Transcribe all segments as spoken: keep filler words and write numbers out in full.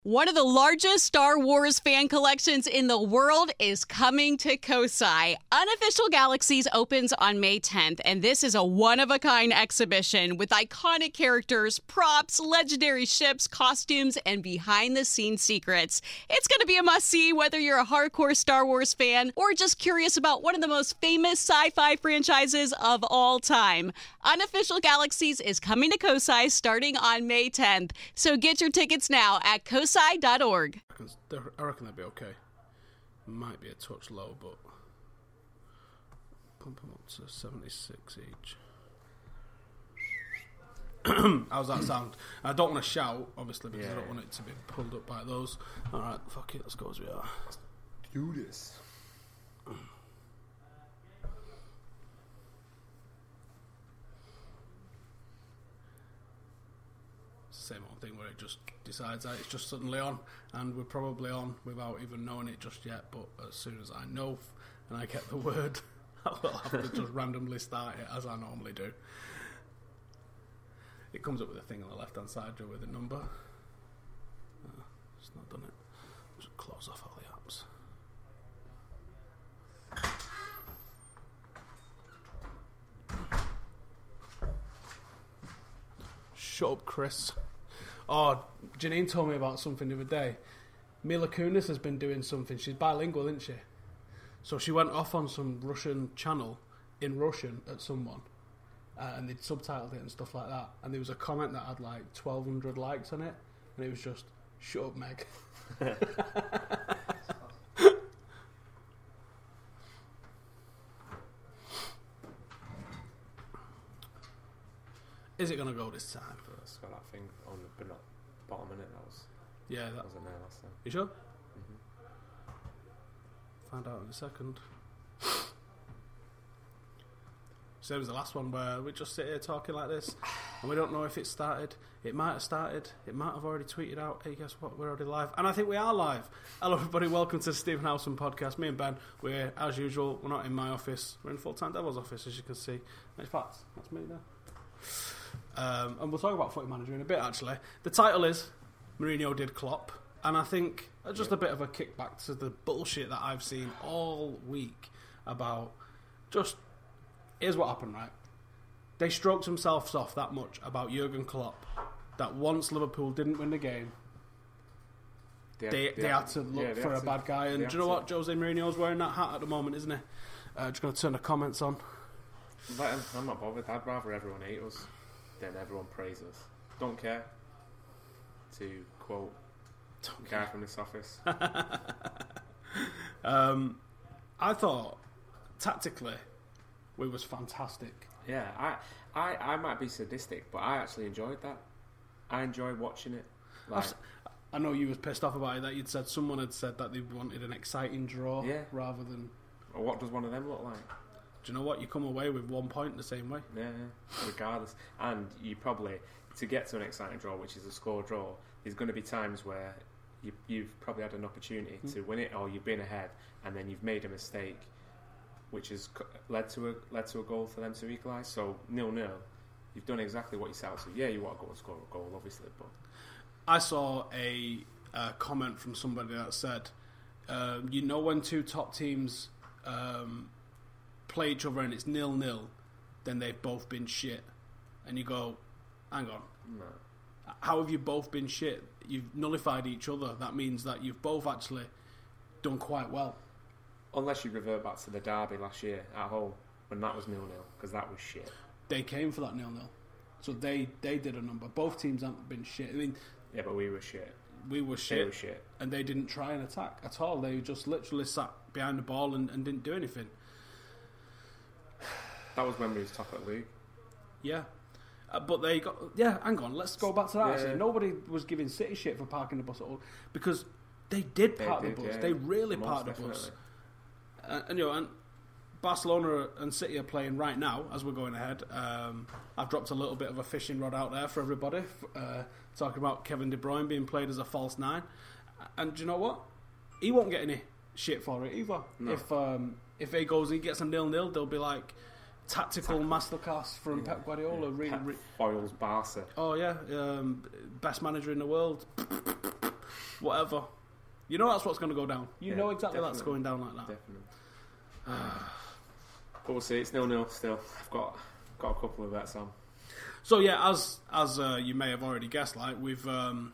One of the largest Star Wars fan collections in the world is coming to Kosai. Unofficial Galaxies opens on May tenth, and this is a one-of-a-kind exhibition with iconic characters, props, legendary ships, costumes, and behind-the-scenes secrets. It's going to be a must-see whether you're a hardcore Star Wars fan or just curious about one of the most famous sci-fi franchises of all time. Unofficial Galaxies is coming to Kosai starting on May tenth, so get your tickets now at Kosai. dot org. I reckon they'll be okay. Might be a touch low, but pump them up to seventy-six each. How's that sound? I don't want to shout, obviously, because yeah. I don't want it to be pulled up by those. Alright, fuck it, let's go as we are. Let's do this. Same old thing where it just decides that it's just suddenly on, and we're probably on without even knowing it just yet, but as soon as I know and I get the word, I will have to just randomly start it as I normally do. It comes up with a thing on the left hand side with a number. Uh, it's not done it. Just close off all the apps. Shut up, Chris. Oh, Janine told me about something the other day. Mila Kunis has been doing something. She's bilingual, isn't she? So she went off on some Russian channel in Russian at someone, uh, and they'd subtitled it and stuff like that. And there was a comment that had like twelve hundred likes on it, and it was just, "Shut up, Meg." Is it going to go this time? It's got that thing on the but not bottom in it. That was yeah, that, that wasn't there last time. You sure? Mm-hmm. Find out in a second. Same as the last one where we just sit here talking like this, and we don't know if it started. It might have started. It might have already tweeted out. Hey, guess what? We're already live, and I think we are live. Hello, everybody. Welcome to the Stephen Howson podcast. Me and Ben. We're as usual. We're not in my office. We're in Full Time Devil's office, as you can see. In fact, that's me there. Um, and we'll talk about Footy Manager in a bit, actually. The title is Mourinho Did Klopp, and I think just a bit of a kickback to the bullshit that I've seen all week about just, here's what happened, right? They stroked themselves off that much about Jurgen Klopp that once Liverpool didn't win the game, they, they, they, they had, had to look yeah, for a to, bad guy. And do you know what? To. Jose Mourinho's wearing that hat at the moment, isn't he? Uh, just going to turn the comments on. But I'm not bothered. I'd rather everyone hate us than everyone praise us. Don't care. To quote a guy from this office. um, I thought tactically we was fantastic. Yeah, I, I, I might be sadistic, but I actually enjoyed that. I enjoyed watching it. Like, I know you was pissed off about it, that you'd said someone had said that they wanted an exciting draw yeah. rather than. Or what does one of them look like? Do you know what? You come away with one point the same way. Yeah, yeah, regardless. And you probably, to get to an exciting draw, which is a score draw, there's going to be times where you, you've probably had an opportunity mm. to win it, or you've been ahead, and then you've made a mistake, which has led to a led to a goal for them to equalise. So nil nil, you've done exactly what you set out to. Yeah, you want to go and score a goal, obviously, but I saw a, a comment from somebody that said, um, you know, when two top teams. Um, play each other and it's nil nil, then they've both been shit. And you go, hang on. No. How have you both been shit? You've nullified each other. That means that you've both actually done quite well. Unless you revert back to the derby last year at home, when that was nil nil, because that was shit. They came for that nil nil. So they, they did a number. Both teams haven't been shit. I mean, yeah, but we were shit. We were shit. They were shit. And they didn't try and attack at all. They just literally sat behind the ball and, and didn't do anything. That was when we was top at the league. Yeah. Uh, but they got... Yeah, hang on. Let's go back to that. Yeah. Actually. Nobody was giving City shit for parking the bus at all. Because they did they park did, the bus. Yeah. They really Most parked definitely. the bus. Uh, and, you know, and Barcelona and City are playing right now as we're going ahead. Um, I've dropped a little bit of a fishing rod out there for everybody. Uh, talking about Kevin De Bruyne being played as a false nine. And do you know what? He won't get any shit for it either. No. If um, if he goes and he gets a nil nil, they'll be like... Tactical masterclass from yeah. Pep Guardiola. Yeah. Re- Pep re- foils Barca. Oh yeah, um, best manager in the world. whatever. You know that's what's going to go down. You Yeah, know exactly definitely. that's going down like that. Definitely. But we'll see. It's nil nil still. I've got got a couple of bets on. So yeah, as as uh, you may have already guessed, like we've um,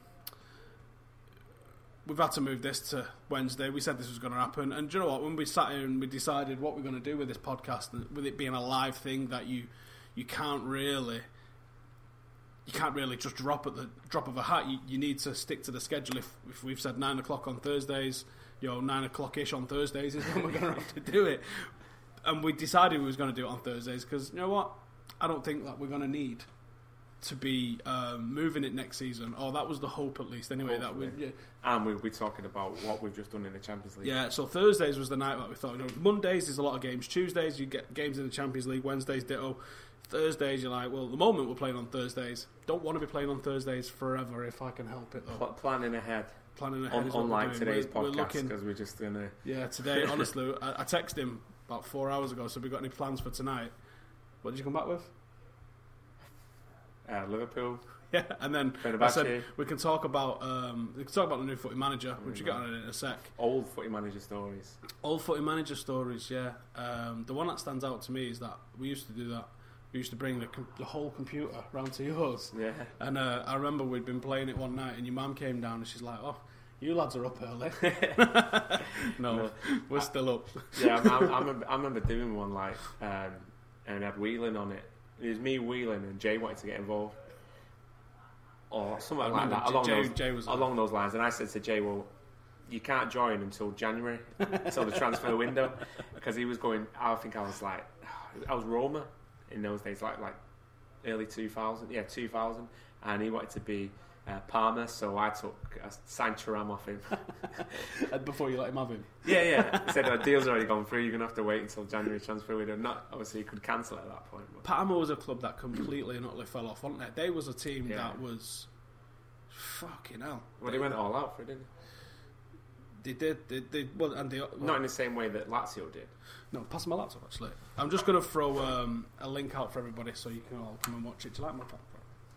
we've had to move this to Wednesday. We said this was going to happen, and do you know what? When we sat here and we decided what we're going to do with this podcast, and with it being a live thing that you you can't really you can't really just drop at the drop of a hat. You, you need to stick to the schedule. If if we've said nine o'clock on Thursdays, you know, nine o'clock ish on Thursdays is when we're going to have to do it. And we decided we was going to do it on Thursdays because you know what? I don't think that we're going to need to be um, moving it next season. Or that was the hope, at least. Anyway, Hopefully. that we. Yeah. And we'll be talking about what we've just done in the Champions League. Yeah, so Thursdays was the night that we thought. You know, Mondays there's a lot of games. Tuesdays you get games in the Champions League. Wednesdays ditto. Thursdays you're like, well, at the moment we're playing on Thursdays. Don't want to be playing on Thursdays forever if I can help it though. Pl- planning ahead. Planning ahead Un- is what unlike we're doing. today's we're, we're podcast, looking, because we're just going to... yeah, today, honestly, I, I texted him about four hours ago, so we got any plans for tonight? What did you come back with? Uh, Liverpool. Yeah, and then I Fenerbahce. said we can talk about um, we can talk about the new footy manager, which you get on it in a sec. Old footy manager stories. Old footy manager stories, yeah. Um, the one that stands out to me is that we used to do that. We used to bring the, com- the whole computer round to yours, Yeah. and uh, I remember we'd been playing it one night, and your mum came down, and she's like, "Oh, you lads are up early." no, No. we're still up. Yeah, I, I, I, remember, I remember doing one like, um, and it had Whelan on it. It was me, Whelan, and Jay wanted to get involved, or something I like remember that. Along Jay- those, Jay was along those lines. And I said to Jay, "Well, you can't join until January, until the transfer window," because he was going. I think I was like, I was Roma in those days, like like early two thousand, yeah, two thousand, and he wanted to be uh, Parma, so I took I signed Thuram off him. And before you let him have him. Yeah, yeah. He said, oh, deal's already gone through, you're going to have to wait until January transfer window. Not, obviously, you could cancel at that point. But. Parma was a club that completely and utterly fell off, wasn't it? They was a team Yeah. that was fucking hell. Well, they went all out for it, didn't They did. They, they well, and they they? well, Not in the same way that Lazio did. no. Pass my laptop actually. I'm just gonna throw um, a link out for everybody so you can all come and watch it. Do you like my laptop?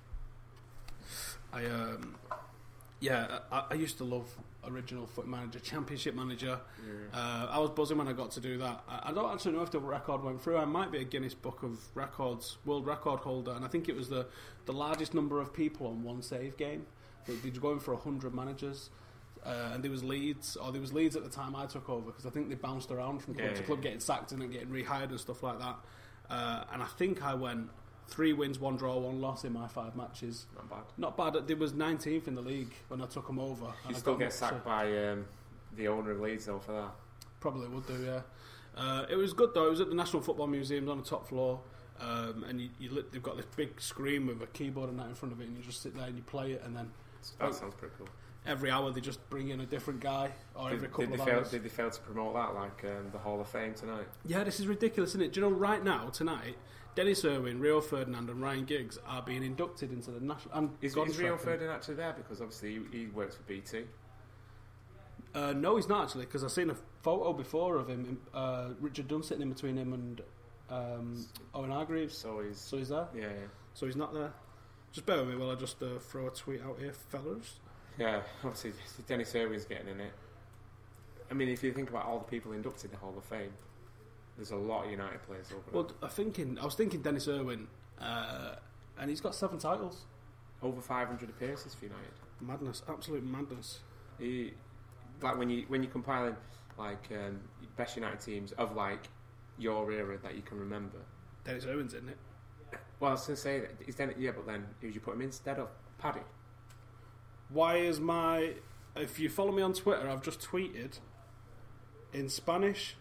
I um, yeah. I, I used to love original Foot Manager, Championship Manager. Yeah. Uh, I was buzzing when I got to do that. I, I don't actually know if the record went through. I might be a Guinness Book of Records world record holder, and I think it was the the largest number of people on one save game. They were going for a hundred managers. Uh, and there was Leeds, or there was Leeds at the time I took over, because I think they bounced around from club Yeah, to yeah, club, yeah. getting sacked and then getting rehired and stuff like that. Uh, and I think I went three wins, one draw, one loss in my five matches. Not bad. Not bad. There was nineteenth in the league when I took them over. You and I still got get up sacked to- by um, the owner of Leeds, though, for that. Probably would do, yeah. Uh, it was good though. It was at the National Football Museum on the top floor, um, and you, you lit, they've got this big screen with a keyboard and that in front of it, and you just sit there and you play it, and then That Oh. sounds pretty cool. every hour they just bring in a different guy, or every Did, couple did, they of fail, hours. did they fail to promote that, like um, the Hall of Fame tonight? Yeah, this is ridiculous, isn't it? Do you know right now, tonight, Dennis Irwin, Rio Ferdinand, and Ryan Giggs are being inducted into the national. And Is, God's is Rio reckon- Ferdinand actually there? Because obviously he, he works for B T. Uh, no, he's not actually, because I've seen a photo before of him. Uh, Richard Dunn sitting in between him and um, Owen Hargreaves. So he's... So he's there. yeah, yeah. So he's not there. Just bear with me while I just uh, throw a tweet out here, fellas. Yeah, obviously Dennis Irwin's getting in it. I mean, if you think about all the people inducted in the Hall of Fame, there's a lot of United players over Well, there. I thinking, I was thinking Dennis Irwin, uh, and he's got seven titles. Over five hundred appearances for United. Madness, absolute madness. He, like when you when you're compiling like um, best United teams of like your era that you can remember. Dennis Irwin's in it. Well, I was going to say that is then yeah, but then who you put him instead of Paddy? Why is my... If you follow me on Twitter, I've just tweeted in Spanish.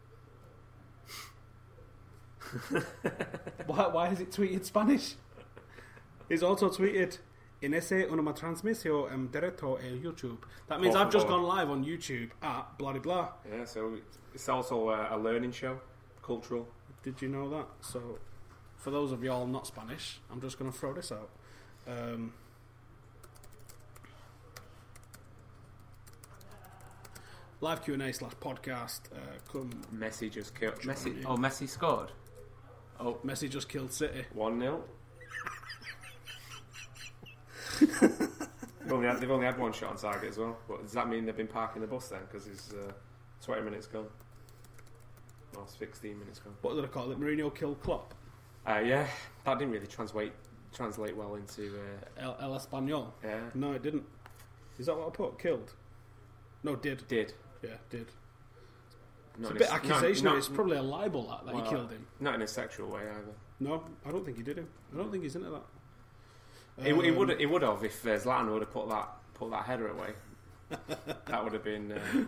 why, why is it tweeted Spanish? He's also tweeted en ese una transmisión en directo en YouTube. That means Por I've just favor. gone live on YouTube at blah blah blah. Yeah, so it's also a, a learning show, cultural. Did you know that? So, for those of y'all not Spanish, I'm just going to throw this out. Um, live Q and A slash podcast. Uh, come, Messi just killed. John, Messi. yeah. Oh, Messi scored. Oh, Messi just killed City. one nil. they've, only had, they've only had one shot on target as well. But does that mean they've been parking the bus then? Because it's uh, twenty minutes gone. Or sixteen minutes gone. What did I call it? Mourinho killed Klopp? Uh, yeah, that didn't really translate translate well into... Uh, El, El Español? yeah. No, it didn't. Is that what I put? Killed? No, did. Did. Yeah, did. Not It's a in bit s- accusation. not- It's not- probably a libel that, that well, he killed him. Not in a sexual way either. No, I don't think he did him. I don't think he's into that. He, he Um, would he would have if uh, Zlatan would have put that put that header away. That would have been uh,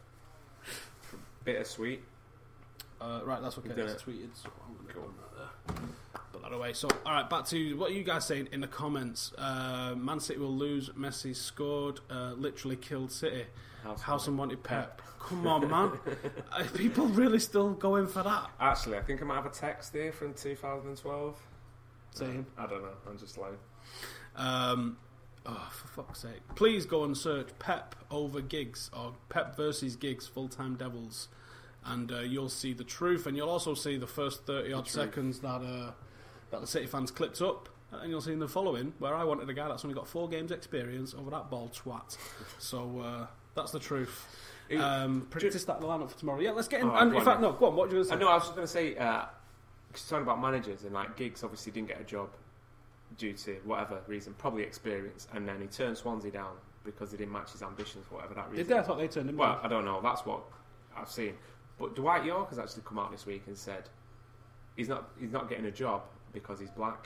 bittersweet. Uh, right, that's okay. We've done That's it. tweeted. So I'm going to go that there. Put that away. So, all right, back to what are you guys saying in the comments. Uh, Man City will lose. Messi scored. Uh, literally killed City. House, House and wanted Pep. Come on, man. Are people really still going for that? Actually, I think I might have a text here from two thousand twelve. Saying. I don't know. I'm just lying. Um, oh, for fuck's sake. Please go and search Pep over Giggs or Pep versus Giggs full-time Devils, and uh, you'll see the truth, and you'll also see the first thirty-odd seconds that uh, that the City fans clipped up, and you'll see in the following where I wanted a guy that's only got four games experience over that bald twat. So uh, that's the truth. Um, predict to start the lineup for tomorrow. Yeah, let's get in. Oh, and go in on fact, then. no, go on. What do you want to I say? know. I was just going to say, uh, cause talking about managers and like Giggs obviously didn't get a job due to whatever reason, probably experience, and then he turned Swansea down because he didn't match his ambitions for whatever that reason. Did they? I thought they turned him Well, down. I don't know. That's what I've seen. But Dwight York has actually come out this week and said he's not he's not getting a job because he's black.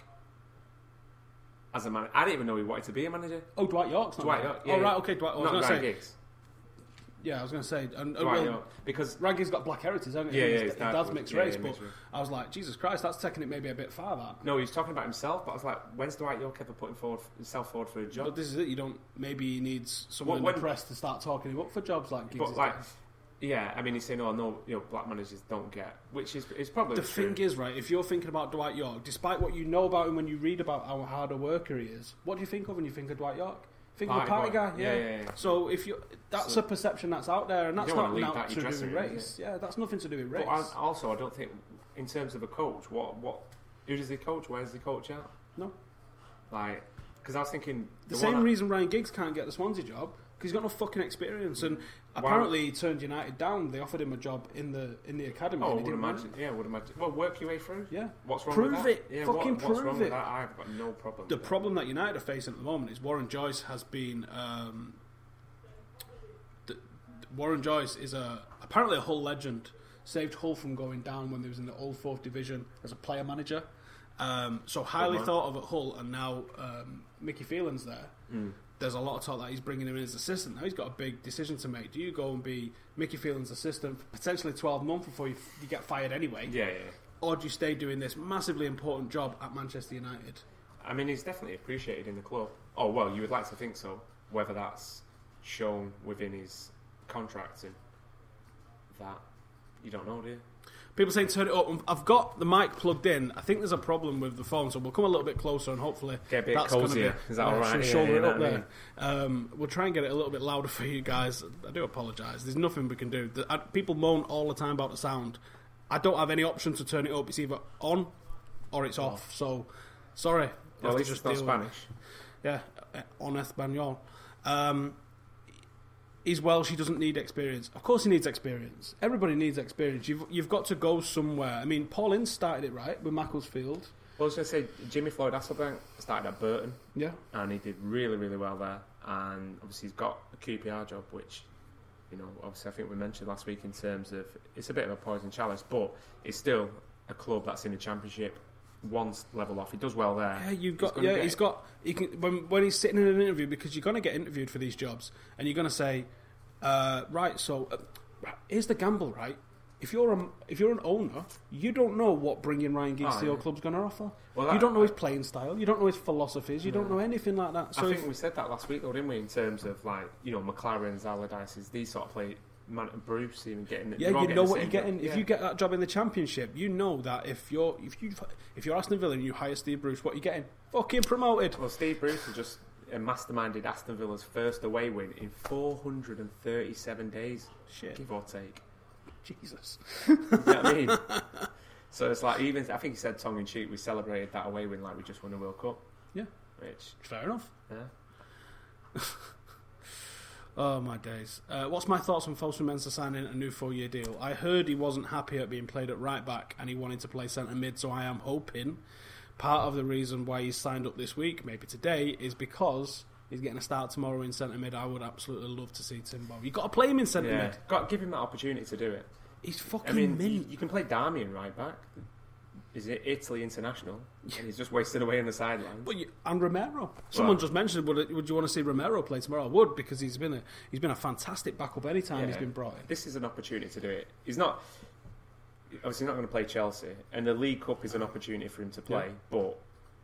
As a man, I didn't even know he wanted to be a manager. Oh, Dwight York's not Dwight there. York, yeah, oh, right, yeah. okay, Dwight. I was Not going to Ryan say. Giggs. Yeah, I was going to say. And, uh, Dwight well, York, because Raggy's got black heritage, hasn't he? Yeah, yeah, His, his his dad dad's was- mixed yeah, race, yeah, but mixed race. I was like, Jesus Christ, that's taking it maybe a bit far, that. no, he was talking about himself. But I was like, when's Dwight York ever putting forward himself forward for a job? But this is it, you don't, maybe he needs someone Well, in the when- press to start talking him up for jobs like Giggs But is like, getting. yeah, I mean, he's saying, "Oh no, you know, black managers don't get," which is is probably The true. thing is, right, if you're thinking about Dwight York, despite what you know about him when you read about how hard a worker he is, what do you think of when you think of Dwight York? Think of a party Party boy. guy, yeah. Yeah, yeah, yeah. So if you, that's So- a perception that's out there, and You that's don't wanna not leave now that in to your do dressing with room, race. is Yeah, that's nothing to do with race. But I, also, I don't think, in terms of a coach, what what who does he coach? Where does he coach at? No. Like, because I was thinking The, the same one I- reason Ryan Giggs can't get the Swansea job because he's got no fucking experience, and Why- apparently he turned United down. They offered him a job in the in the academy. Oh, I and he would didn't want imagine. Yeah, I would imagine. Well, work your way through. it. Yeah, What's wrong Prove with that? it. Yeah, Fucking what, what's prove wrong it. with that? I've got no problem. the with that. problem that United are facing at the moment is Warren Joyce has been. Um, the, Warren Joyce is a apparently a Hull legend. Saved Hull from going down when they was in the old fourth division as a player manager. Um, so highly man. thought of at Hull, and now um, Mickey Phelan's there. Mm. There's a lot of talk that he's bringing him in as assistant. Now he's got a big decision to make. Do you go and be Mickey Phelan's assistant for potentially twelve months before you, you get fired anyway? Yeah, yeah. Or do you stay doing this massively important job at Manchester United? I mean, he's definitely appreciated in the club. Oh well, you would like to think so. Whether that's shown within his contract and that, you don't know, do you? People saying turn it up. I've got the mic plugged in. I think there's a problem with the phone, so we'll come a little bit closer and hopefully Get a bit that's gonna cosier. be- Is that uh, all right? should Yeah, shoulder yeah, it up that there. Um, we'll try and get it a little bit louder for you guys. I do apologise. There's nothing we can do. The, I, people moan all the time about the sound. I don't have any option to turn it up. It's either on or it's off. So sorry. You Well, have at to least it's not deal with it. Spanish. Yeah, uh, on Espanol. Um, he's Welsh. He doesn't need experience. Of course, he needs experience. Everybody needs experience. You've you've got to go somewhere. I mean, Paul Ince started it right with Macclesfield. Well, I was going to say, Jimmy Floyd Hasselbank started at Burton, Yeah, and he did really, really well there. And obviously, he's got a Q P R job, which, you know, obviously, I think we mentioned last week in terms of it's a bit of a poison chalice, but it's still a club that's in the Championship. One level off, he does well there. yeah. You've got gonna yeah. get- He's got. He can when when he's sitting in an interview because you're going to get interviewed for these jobs, and you're going to say, uh, right. So uh, here's the gamble, right? If you're a, if you're an owner, you don't know what bringing Ryan Giggs Oh, to your yeah. club's going to offer. Well, you that- don't know his playing style. You don't know his philosophies. You don't No. know anything like that. So I if, think we said that last week, though, didn't we? In terms of like, you know, McLaren's, Allardyce's, these sort of play, Man, Bruce even getting. yeah, they're all you getting know the what same you're getting. job. If Yeah. you get that job in the Championship, you know that if you're if you if you're Aston Villa and you hire Steve Bruce, what you're getting? Fucking promoted. Well, Steve Bruce has just uh, masterminded Aston Villa's first away win in four hundred thirty-seven days, Shit, give or take. Jesus. You know what I mean? So it's like, even I think he said tongue in cheek, we celebrated that away win like we just won a World Cup. Yeah. Which, Fair enough. yeah. Oh, my days. Uh, what's my thoughts on Fosu Mensah signing a new four-year deal? I heard he wasn't happy at being played at right-back and he wanted to play centre-mid, so I am hoping part of the reason why he's signed up this week, maybe today, is because he's getting a start tomorrow in centre-mid. I would absolutely love to see Timbo. You've got to play him in centre-mid. Yeah, got to give him that opportunity to do it. He's fucking I mean, mint. you, you can play Darmian right-back. Is it Italy international? And he's just wasted away on the sideline. Well, you, and Romero. Someone Well, just mentioned, would, would you want to see Romero play tomorrow? I would, because he's been a he's been a fantastic backup any time Yeah. he's been brought in. This is an opportunity to do it. He's not obviously not going to play Chelsea, and the League Cup is an opportunity for him to play. Yeah. But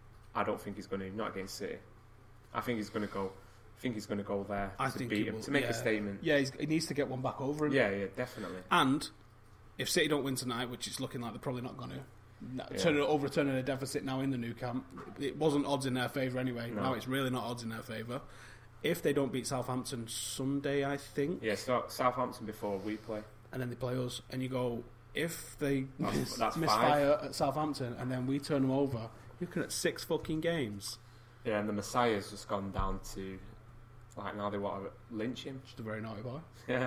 I don't think he's going to. Not against City. I think he's going to go. I think he's going to go there I to think beat he him will, to make yeah. a statement. Yeah, he's, he needs to get one back over him. Yeah, yeah, definitely. And if City don't win tonight, which it's looking like they're probably not going to, Yeah. turn it overturning a deficit now in the new camp. It wasn't odds in their favour anyway. No. Now it's really not odds in their favour. If they don't beat Southampton Sunday, I think, Yeah, so Southampton before we play. and then they play us, and you go, if they That's- miss, that's misfire at Southampton and then we turn them over, you're looking at six fucking games. Yeah, and the Messiah's just gone down to like now they want to lynch him. Just a very naughty boy. Yeah.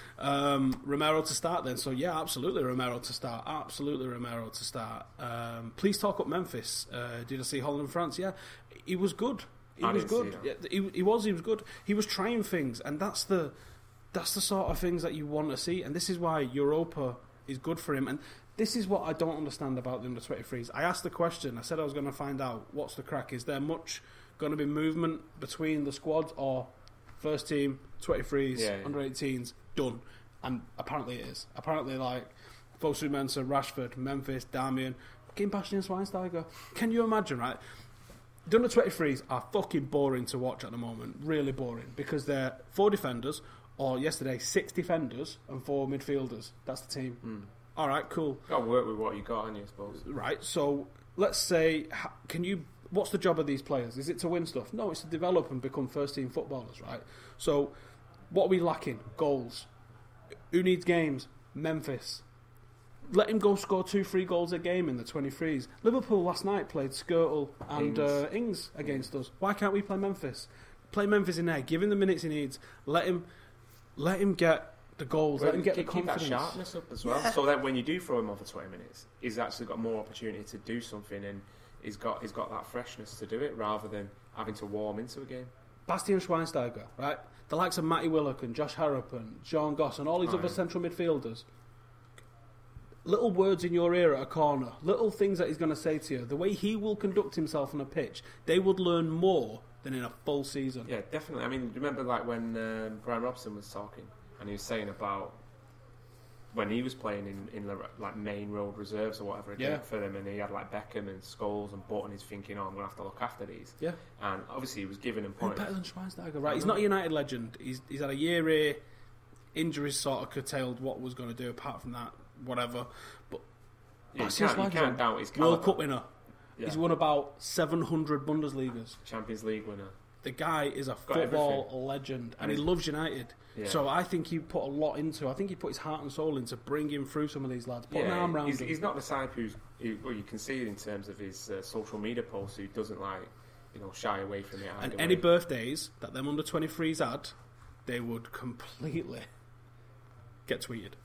Um, Romero to start then. So yeah, absolutely Romero to start. Absolutely Romero to start. Um, please talk up Memphis. Uh, did I see Holland and France? Yeah, he was good. He I was didn't good. see Yeah, he, he was. He was good. He was trying things, and that's the that's the sort of things that you want to see. And this is why Europa is good for him. And this is what I don't understand about the under twenty-threes. I asked the question. I said I was going to find out what's the crack. Is there much going to be movement between the squads, or first team, twenty-threes, Yeah, yeah. under eighteens, done? And apparently it is. Apparently, like Fosu Mensah, Rashford, Memphis, Darmian, fucking Bastian Schweinsteiger. Can you imagine, right? The under twenty-threes are fucking boring to watch at the moment. Really boring. Because they're four defenders, or yesterday, six defenders and four midfielders. That's the team. Mm. All right, cool. Got to work with what you got, haven't you, I suppose. Right, so let's say, h- can you? What's the job of these players? Is it to win stuff? No, it's to develop and become first-team footballers, right? So, what are we lacking? Goals. Who needs games? Memphis. Let him go score two, three goals a game in the twenty-threes. Liverpool last night played Skirtle and Ings. uh, Ings against us. Why can't we play Memphis? Play Memphis in there. Give him the minutes he needs. Let him, let him get the goals. Well, let him get keep, the keep that confidence. sharpness up as well. So that when you do throw him over twenty minutes, he's actually got more opportunity to do something, and he's got he's got that freshness to do it rather than having to warm into a game. Bastian Schweinsteiger, right? The likes of Matty Willock and Josh Harrop and John Goss and all these Oh, other yeah. central midfielders. Little words in your ear at a corner, little things that he's going to say to you, the way he will conduct himself on a pitch, they would learn more than in a full season. Yeah, definitely. I mean, remember like when um, Brian Robson was talking and he was saying about when he was playing in, in the like main road reserves or whatever again Yeah. for them, and he had like Beckham and Scholes and Button. He's thinking, oh, I'm going to have to look after these. Yeah. And obviously he was giving them Who points. better than Schweinsteiger, right? He's not a United legend. He's he's had a year here. Injuries sort of curtailed what was going to do. Apart from that, whatever. But Yeah, you, Bastian can't, you Schweinsteiger, can't doubt his World caliber. Cup winner. Yeah. He's won about seven hundred Bundesligas. Champions League winner. The guy is a Got football everything. legend, and And he he's- loves United. Yeah. So I think he put a lot into. I think he put his heart and soul into bringing through some of these lads, put an Yeah, arm around he's, them. he's not the type who's who, well, you can see it in terms of his uh, social media posts who doesn't like you know shy away from it. and either any way. birthdays that them under twenty-threes had, they would completely get tweeted.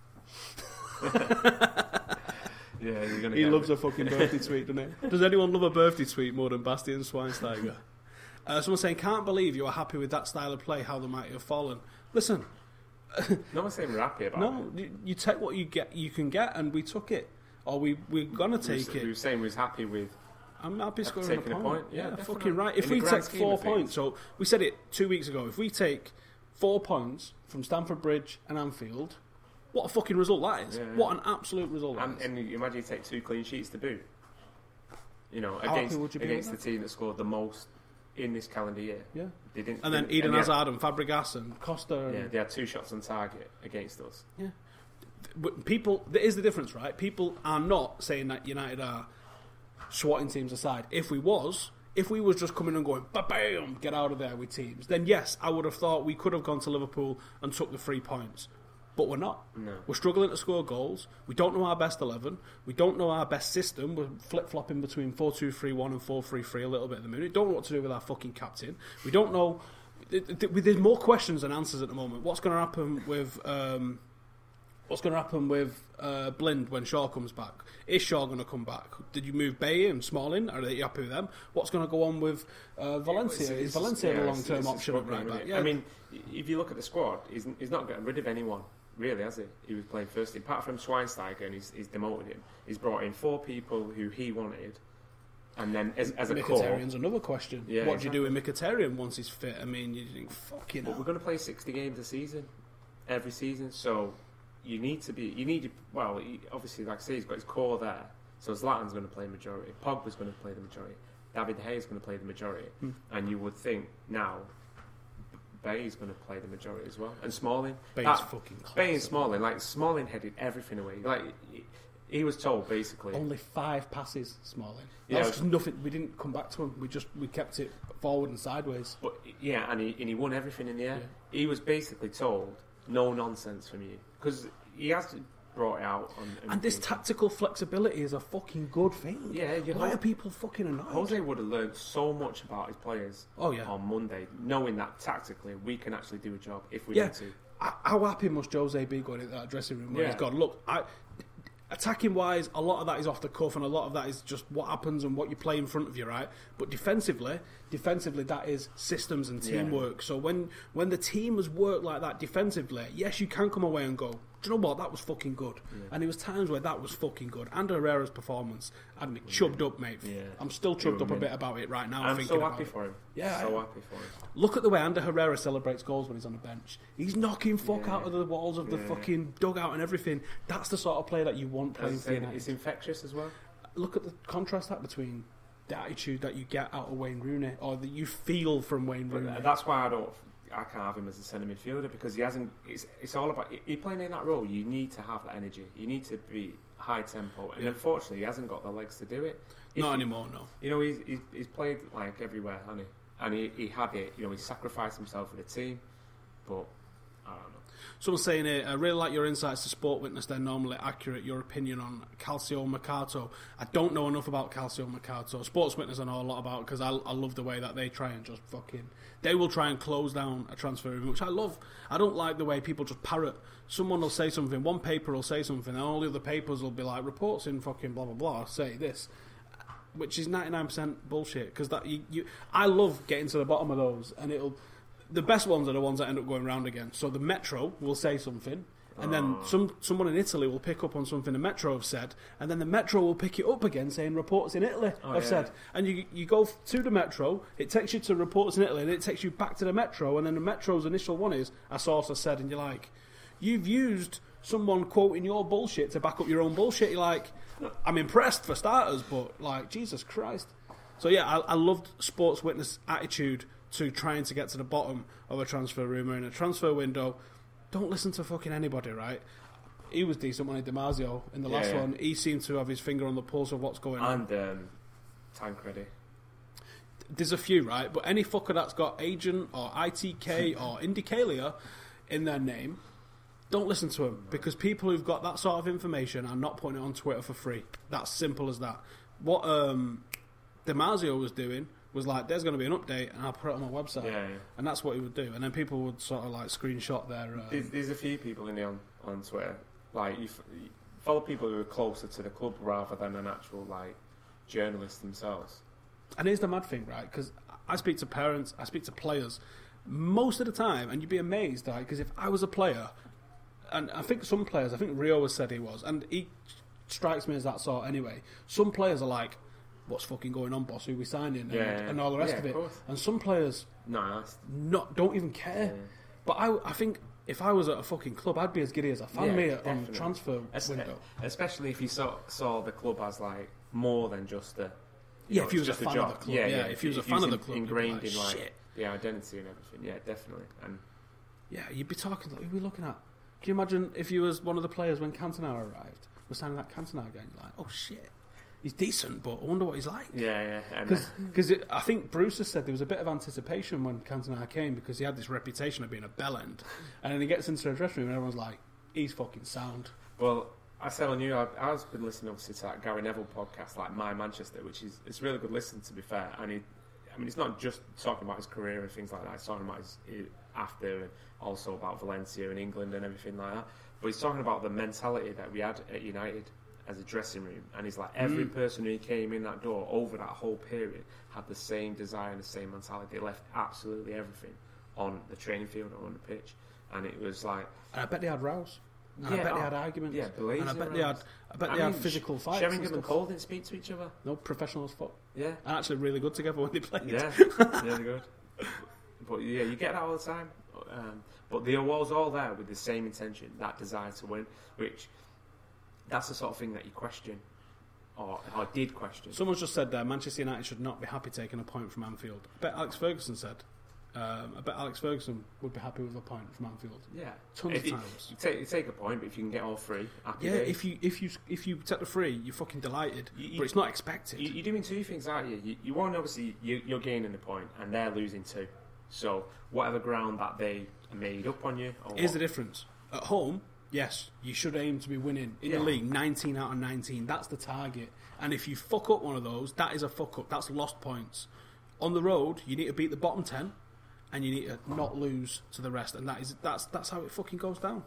Yeah, you're gonna He get loves a fucking birthday tweet, doesn't he? Does anyone love a birthday tweet more than Bastian Schweinsteiger? Uh, someone saying, can't believe you are happy with that style of play, how the mighty have fallen. Listen, No one's saying we're happy about no, it. you, you take what you get, you can get, and we took it. Or we, we're going to We take was, we it. were saying we was happy with. I'm happy After scoring a taking a point. point, yeah, yeah definitely. fucking right. If In the we grand take scheme four of things. points, so we said it two weeks ago, if we take four points from Stamford Bridge and Anfield, what a fucking result that is. Yeah, yeah. What an absolute result that And, is. and you imagine you take two clean sheets to boot. You know, How happy against would you be against the with team that scored the most in this calendar year. Yeah. They didn't. And then didn't- Eden and they had- Hazard and Fabregas and Costa. And, Yeah, they had two shots on target against us. Yeah. But people, there is the difference, right? People are not saying that United are swatting teams aside. If we was, if we was just coming and going, ba-bam, get out of there with teams, then yes, I would have thought we could have gone to Liverpool and took the three points. But we're not. No. We're struggling to score goals. We don't know our best eleven. We don't know our best system. We're flip-flopping between four two three one and four three three a little bit at the minute. We don't know what to do with our fucking captain. We don't know there's more questions than answers at the moment. What's going to happen with um, what's going to happen with uh, Blind when Shaw comes back? Is Shaw going to come back? Did you move Baye and Smalling? Are you happy with them? What's going to go on with uh, Valencia? It's, it's, is Valencia yeah, a long term option at right back? Yeah. I mean, if you look at the squad, he's, he's not getting rid of anyone. Really, has he? He was playing first. Apart from Schweinsteiger, and he's, he's demoted him. He's brought in four people who he wanted, and then as, as a core. Mkhitaryan's another question. Yeah, what exactly. do you do with Mkhitaryan once he's fit? I mean, you think fucking. But hell. we're going to play sixty games a season, every season. So you need to be. You need. Well, he, obviously, like I say, he's got his core there. So Zlatan's going to play the majority. Pogba's going to play the majority. David De Gea's going to play the majority. Hmm. And you would think now. Baye's going to play the majority as well, and Smalling. Baye's that, fucking class. Baye and Smalling, like Smalling headed everything away. Like he, he was told basically. Only five passes, Smalling. Yeah, That's nothing. We didn't come back to him. We just we kept it forward and sideways. But yeah, and he and he won everything in the air. Yeah. He was basically told no nonsense from you because he has brought it out. On, on And this tactical flexibility is a fucking good thing. Yeah, you Why know, are people fucking annoyed? Jose would have learned so much about his players. Oh, yeah. On Monday, knowing that tactically we can actually do a job if we Yeah. need to. How happy must Jose be going into that dressing room where Yeah. he's gone, look, I, attacking wise, a lot of that is off the cuff and a lot of that is just what happens and what you play in front of you, right? But defensively, defensively that is systems and Yeah. teamwork. So when, when the team has worked like that defensively, yes, you can come away and go, do you know what, that was fucking good. Yeah. And there was times where that was fucking good. And Herrera's performance had me chubbed up, mate. Yeah. I'm still chubbed up a Yeah. bit about it right now. I'm thinking so about happy it. for him. Yeah, so I am. happy for him. Look at the way Ander Herrera celebrates goals when he's on the bench. He's knocking fuck Yeah. out of the walls of the Yeah. fucking dugout and everything. That's the sort of play that you want playing As I for say, United. it's infectious as well. Look at the contrast that between the attitude that you get out of Wayne Rooney or that you feel from Wayne Rooney. But that's why I don't. I can't have him as a centre midfielder because he hasn't. It's, it's all about. You're playing in that role. You need to have that energy. You need to be high tempo, and Yeah. unfortunately, he hasn't got the legs to do it. If Not he- anymore, no. You know, he's, he's he's played like everywhere, hasn't he? And he, he had it. You know, he sacrificed himself for the team, but I don't know. Someone's saying here, I really like your insights to Sport Witness. They're normally accurate. Your opinion on Calcio Mercato. I don't know enough about Calcio Mercato. Sports Witness I know a lot about because I, I love the way that they try and just fucking... They will try and close down a transfer room, which I love. I don't like the way people just parrot. Someone will say something, one paper will say something, and all the other papers will be like, reports in fucking blah, blah, blah, say this. Which is ninety-nine percent bullshit. Because that you, you, I love getting to the bottom of those, and it'll... The best ones are the ones that end up going round again. So the Metro will say something, and then Oh. some someone in Italy will pick up on something the Metro have said, and then the Metro will pick it up again, saying reports in Italy Oh, have yeah. said. And you you go to the Metro, it takes you to reports in Italy, and it takes you back to the Metro, and then the Metro's initial one is a source has said, and you're like, you've used someone quoting your bullshit to back up your own bullshit. You're like, I'm impressed for starters, but like Jesus Christ. So yeah, I, I loved Sports Witness' attitude to trying to get to the bottom of a transfer rumour in a transfer window. Don't listen to fucking anybody, right? He was decent when he DiMarzio in the Yeah, last yeah. one. He seemed to have his finger on the pulse of what's going on. And um, Tancredi. There's a few, right? But any fucker that's got agent or I T K or Indicalia in their name, don't listen to him because people who've got that sort of information are not putting it on Twitter for free. That's simple as that. What um, DiMarzio was doing was like, there's going to be an update and I'll put it on my website. Yeah, yeah. And that's what he would do. And then people would sort of like screenshot their... Um, There's, there's a few people in there on, on Twitter. Like you, f- you follow people who are closer to the club rather than an actual like journalist themselves. And here's the mad thing, right? Because I speak to parents, I speak to players most of the time, and you'd be amazed, right? Because if I was a player, and I think some players, I think Rio has said he was, and he strikes me as that sort anyway. Some players are like, what's fucking going on, boss? Who we signing? And, Yeah, yeah. and all the rest Yeah, of it. of course. And some players No, that's, not don't even care. Yeah. But I, I think if I was at a fucking club, I'd be as giddy as a fan Yeah, me on definitely. transfer es- window. especially if you saw, saw the club as like more than just a. you Yeah, know, if you it's was a just fan of job. the club, yeah, if you was a fan was of the in- club, you'd be ingrained like, in like shit. the identity and everything. Yeah, definitely. And Yeah, you'd be talking like, who are we looking at? Can you imagine if you was one of the players when Cantona arrived, was signing that Cantona game, you're like, oh shit, he's decent, but I wonder what he's like. yeah, yeah, and Because I think Bruce has said there was a bit of anticipation when Cantona came because he had this reputation of being a bellend, and then he gets into the dressing room and everyone's like, he's fucking sound. well, I said on you, I, I've been listening obviously to that Gary Neville podcast, like My Manchester, which is it's really good listen to be fair. And he, I mean, it's not just talking about his career and things like that. It's talking about his, his after and also about Valencia and England and everything like that. But he's talking about the mentality that we had at United as a dressing room. And he's like, every mm. person who came in that door over that whole period had the same desire and the same mentality. They left absolutely everything on the training field or on the pitch. And it was like... And I bet they had rows. And yeah, I bet oh, they had arguments. Yeah, and I bet they had, I bet I they mean, had physical fights. Sheringham and Cole didn't speak to each other. No, professional as fuck. Yeah. And actually really good together when they played. Yeah, really good. But yeah, you get that all the time. Um, but there was all there with the same intention, that desire to win, which that's the sort of thing that you question, or, or did question. Someone's just said there, Manchester United should not be happy taking a point from Anfield. I bet Alex Ferguson said. Um, I bet Alex Ferguson would be happy with a point from Anfield. Yeah, tons if of you, times. You take, you take a point, but if you can get all three, happy yeah. days. If you if you if you take the free, you're fucking delighted. You, you, but it's not expected. You, you're doing two things, aren't you? You, you want obviously you, you're gaining the point, and they're losing two. So whatever ground that they made up on you. Or Here's what? the difference. At home, yes, you should aim to be winning in yeah. the league nineteen out of nineteen. That's the target. And if you fuck up one of those, that is a fuck up. That's lost points. On the road, you need to beat the bottom ten. And you need to not lose to the rest, and that is that's that's how it fucking goes down.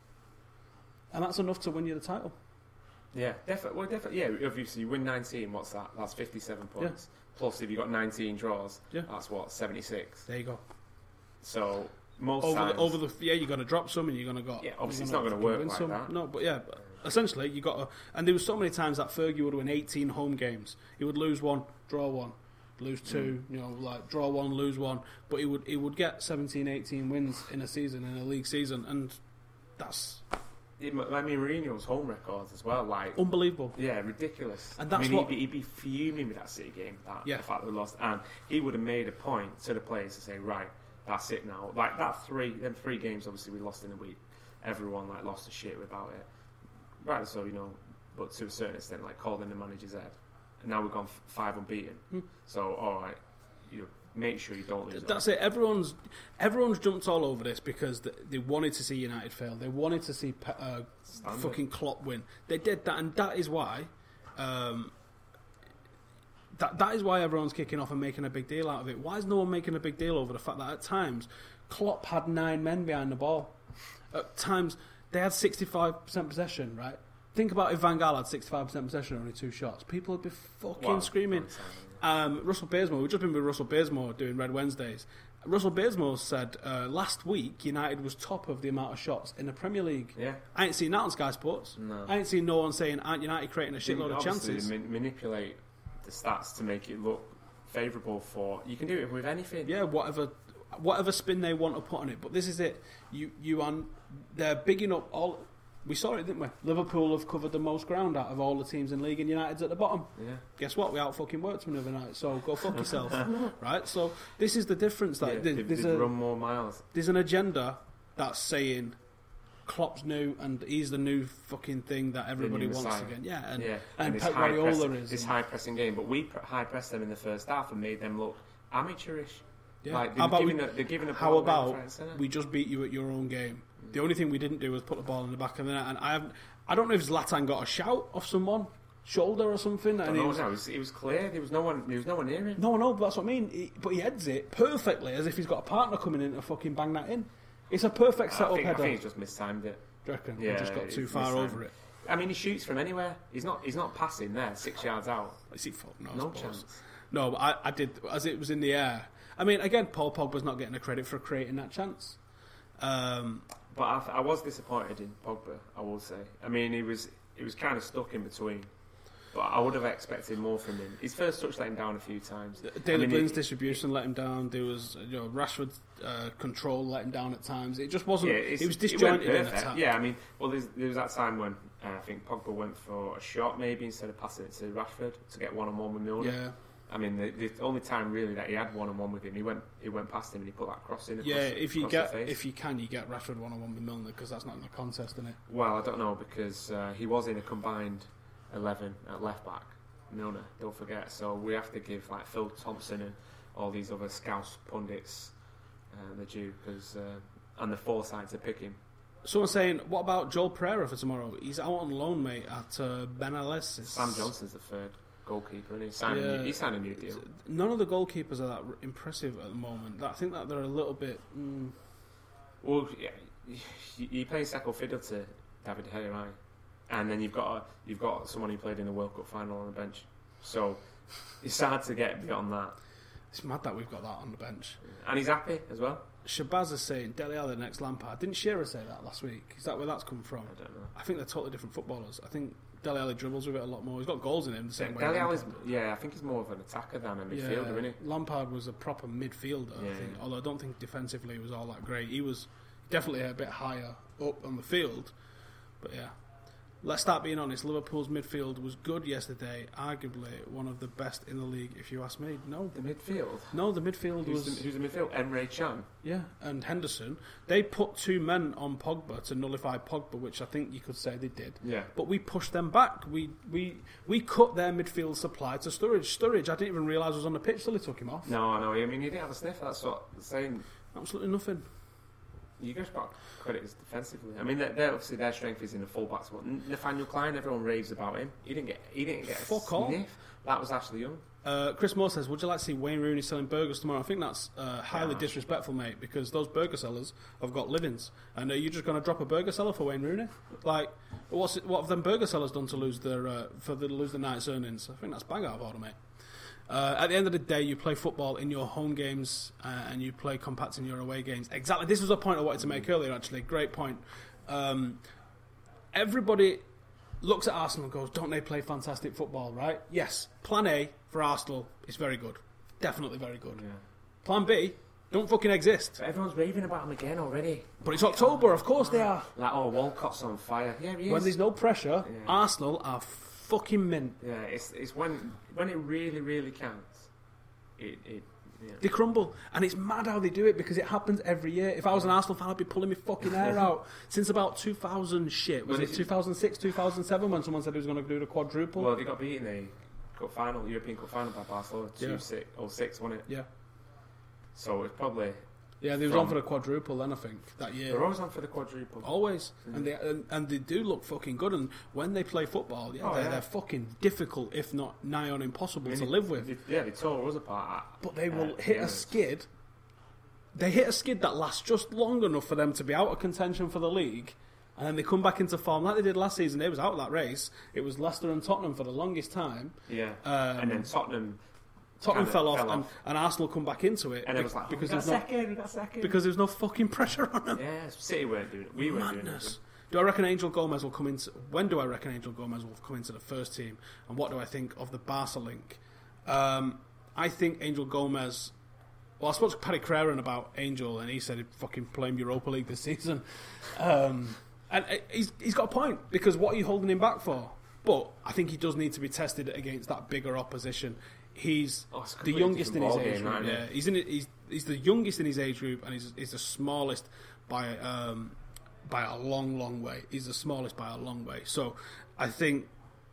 And that's enough to win you the title. Yeah, definitely. Well, definitely. Yeah, obviously you win nineteen. What's that? That's fifty-seven points. Yeah. Plus, if you got nineteen draws, yeah. that's what seventy-six. There you go. So most over times, the, over the yeah, you're gonna drop some, and you're gonna got yeah. Obviously, it's not going to work like some. that. No, but yeah, but essentially you got to. And there was so many times that Fergie would win eighteen home games. He would lose one, draw one. Lose two, mm. you know, like draw one, lose one, but he would he would get seventeen, eighteen wins in a season, in a league season, and that's. I mean, Mourinho's home records as well, like unbelievable. Yeah, ridiculous. And that's I mean, what he'd be, he'd be fuming with that City game, that yeah. the fact that we lost, and he would have made a point to the players to say, right, that's it now. Like that three, them three games, obviously we lost in a week. Everyone like lost a shit about it, right? So you know, but to a certain extent, like called in the manager's head. And now we've gone f- five unbeaten. Hmm. So, all right, you know, make sure you don't lose. That's it. Everyone's everyone's jumped all over this because they, they wanted to see United fail. They wanted to see uh, fucking Klopp win. They did that, and that is why. Um, that that is why everyone's kicking off and making a big deal out of it. Why is no one making a big deal over the fact that at times Klopp had nine men behind the ball? At times they had sixty-five percent possession, right? Think about if Van Gaal had sixty-five percent possession and only two shots. People would be fucking wow. screaming. Um, Russell Bazemore, we've just been with Russell Bazemore doing Red Wednesdays. Russell Bazemore said uh, last week United was top of the amount of shots in the Premier League. Yeah. I ain't seen that on Sky Sports. No. I ain't seen no one saying, aren't United creating a shitload of chances? Man- manipulate the stats to make it look favourable for... You can do it with anything. Yeah, whatever whatever spin they want to put on it. But this is it. You, you are, they're bigging up all... We saw it, didn't we? Liverpool have covered the most ground out of all the teams in the league, and United's at the bottom. Yeah. Guess what? We out fucking worked them the other night, so go fuck yourself. Right? So this is the difference. Like, yeah, there's, they've, there's they've a, run more miles. There's an agenda that's saying Klopp's new and he's the new fucking thing that everybody wants Messiah. again. Yeah, and, yeah. and, and Pep Guardiola is. This high pressing game, but we high pressed them in the first half and made them look amateurish. Yeah. Like, how about, giving we, a, they're giving a how about right we just beat you at your own game? Mm. The only thing we didn't do was put the ball in the back of the net, and I have, I don't know if Zlatan got a shout off someone, shoulder or something. I and know, he was, no, it was, it was clear. There was no one. There was no one near him. No, no, but that's what I mean. He, but he heads it perfectly, as if he's got a partner coming in to fucking bang that in. It's a perfect setup I think, header. I think he's just mistimed it. Do you reckon? Yeah, he just got too far mistimed. over it. I mean, he shoots from anywhere. He's not. He's not passing there, six yards out. Is he full? No, no chance. No, but I, I did as it was in the air. I mean, again, Paul Pogba's not getting the credit for creating that chance. Um, but I, I was disappointed in Pogba, I will say. I mean, he was he was kind of stuck in between. But I would have expected more from him. His first touch let him down a few times. Daily I mean, Blinn's it, distribution let him down. There was, you know, Rashford's uh, control let him down at times. It just wasn't. Yeah, it was disjointed it in attack. Yeah, I mean, well, there's, there was that time when uh, I think Pogba went for a shot maybe instead of passing it to Rashford to get one on one with Milner. Yeah. I mean, the, the only time really that he had one on one with him, he went he went past him and he put that cross in. Across, yeah, if you get if you can, you get Rashford one on one with Milner because that's not in the contest, isn't it? Well, I don't know because uh, he was in a combined eleven at left back. Milner, don't forget. So we have to give like Phil Thompson and all these other Scouse pundits uh, the due because uh, and the foresight to pick him. Someone's saying, what about Joel Pereira for tomorrow? He's out on loan, mate, at uh, Benalis. Sam Johnson's the third. goalkeeper, and he signed, Yeah. a new, he signed a new deal. None of the goalkeepers are that r- impressive at the moment. I think that they're a little bit. Mm, Well, yeah, you- you're playing second fiddle to David De Gea, right? And then you've got a, you've got someone who played in the World Cup final on the bench. So it's hard to get beyond that. it's mad that we've got that on the bench. And he's happy as well. Shabazz is saying Dele Alli next Lampard. Didn't Shearer say that last week? Is that where that's come from? I don't know. I think they're totally different footballers. I think Dele Alli dribbles with it a lot more. He's got goals in him the same way. Dele Lampard. Alli's, yeah, I think he's more of an attacker than a midfielder, Yeah, isn't he? Lampard was a proper midfielder, Yeah, I think. yeah. Although I don't think defensively he was all that great. He was definitely a bit higher up on the field. But yeah. Let's start being honest. Liverpool's midfield was good yesterday. Arguably one of the best in the league, if you ask me. No. The midfield. No, the midfield Who's was... the, who's the midfield? Emre Can. Yeah, and Henderson. They put two men on Pogba to nullify Pogba, which I think you could say they did. Yeah. But we pushed them back. We we we cut their midfield supply to Sturridge. Sturridge, I didn't even realise was on the pitch till they took him off. No, no. I mean, he didn't have a sniff. That's what I'm saying. Absolutely nothing. You guys got credit is defensively. I mean, they're, they're obviously their strength is in the fullbacks. But Nathaniel Klein, everyone raves about him. He didn't get. He didn't get a Fuck all. sniff. That was Ashley Young. Uh, Chris Moore says, would you like to see Wayne Rooney selling burgers tomorrow? I think that's uh, highly Yeah. disrespectful, mate, because those burger sellers have got livings. And are you just going to drop a burger seller for Wayne Rooney? Like, what's it, what have them burger sellers done to lose their uh, for the lose the night's earnings? I think that's bang out of order, mate. Uh, at the end of the day, you play football in your home games uh, and you play compact in your away games. Exactly. This was a point I wanted to make earlier, actually. Great point. Um, everybody looks at Arsenal and goes, don't they play fantastic football, right? Yes. Plan A for Arsenal is very good. Definitely very good. Yeah. Plan B, don't fucking exist. But everyone's raving about him again already. But it's October, of course they are. Like, oh, Walcott's on fire. Yeah, he is. When there's no pressure, Yeah. Arsenal are fucking mint. Yeah, it's it's when when it really really counts. It it. Yeah. They crumble, and it's mad how they do it because it happens every year. If I was an Arsenal fan, I'd be pulling my fucking hair out. Since about two thousand shit, was Well, it it- two thousand six, two thousand seven when someone said he was going to do the quadruple? Well, they got beaten in the cup final, European Cup final by Barcelona, two Yeah. six or six, wasn't it? yeah, So it's probably yeah, they was From- on for the quadruple then. I think that year. they're always on for the quadruple. Always, and they and, and they do look fucking good. And when they play football, yeah, Oh, they're, yeah. they're fucking difficult, if not nigh on impossible I mean, to they- live with. they- yeah, they tore us apart. At, But they will uh, hit a Emirates. skid. They hit a skid that lasts just long enough for them to be out of contention for the league, and then they come back into form like they did last season. They was out of that race. It was Leicester and Tottenham for the longest time. Yeah, Um, and then Tottenham. Tottenham Kinda fell off, fell and, off. and Arsenal come back into it And be- it was like, because oh, we got there's no second, we got second. because there's no fucking pressure on them. yeah, City weren't doing it. We weren't doing Madness. it. Do I reckon Angel Gomez will come into? When do I reckon Angel Gomez will come into the first team? And what do I think of the Barca link? Um, I think Angel Gomez. Well, I spoke to Paddy Craren about Angel, and he said he'd fucking play him Europa League this season. Um, and uh, he's he's got a point because what are you holding him back for? But I think he does need to be tested against that bigger opposition. He's Oh, it's a the completely youngest in his different age ballgame, group. isn't it? Yeah, he's in. it- He's he's the youngest in his age group, and he's he's the smallest by um, by a long, long way. He's the smallest by a long way. So I think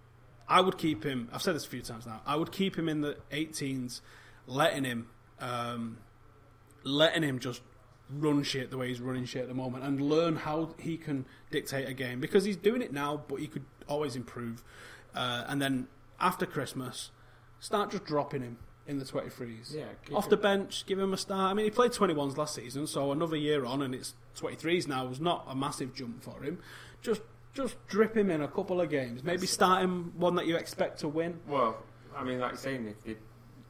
I would keep him. I've said this a few times now. I would keep him in the eighteens, letting him, um, letting him just run shit the way he's running shit at the moment, and learn how he can dictate a game because he's doing it now, but he could always improve. Uh, and then after Christmas, start just dropping him in the twenty-threes. Yeah, keep Off it- the bench, give him a start. I mean, he played twenty-ones last season, so another year on, and it's twenty-threes now was not a massive jump for him. Just just drip him in a couple of games. Maybe start him one that you expect to win. Well, I mean, like you're saying, if you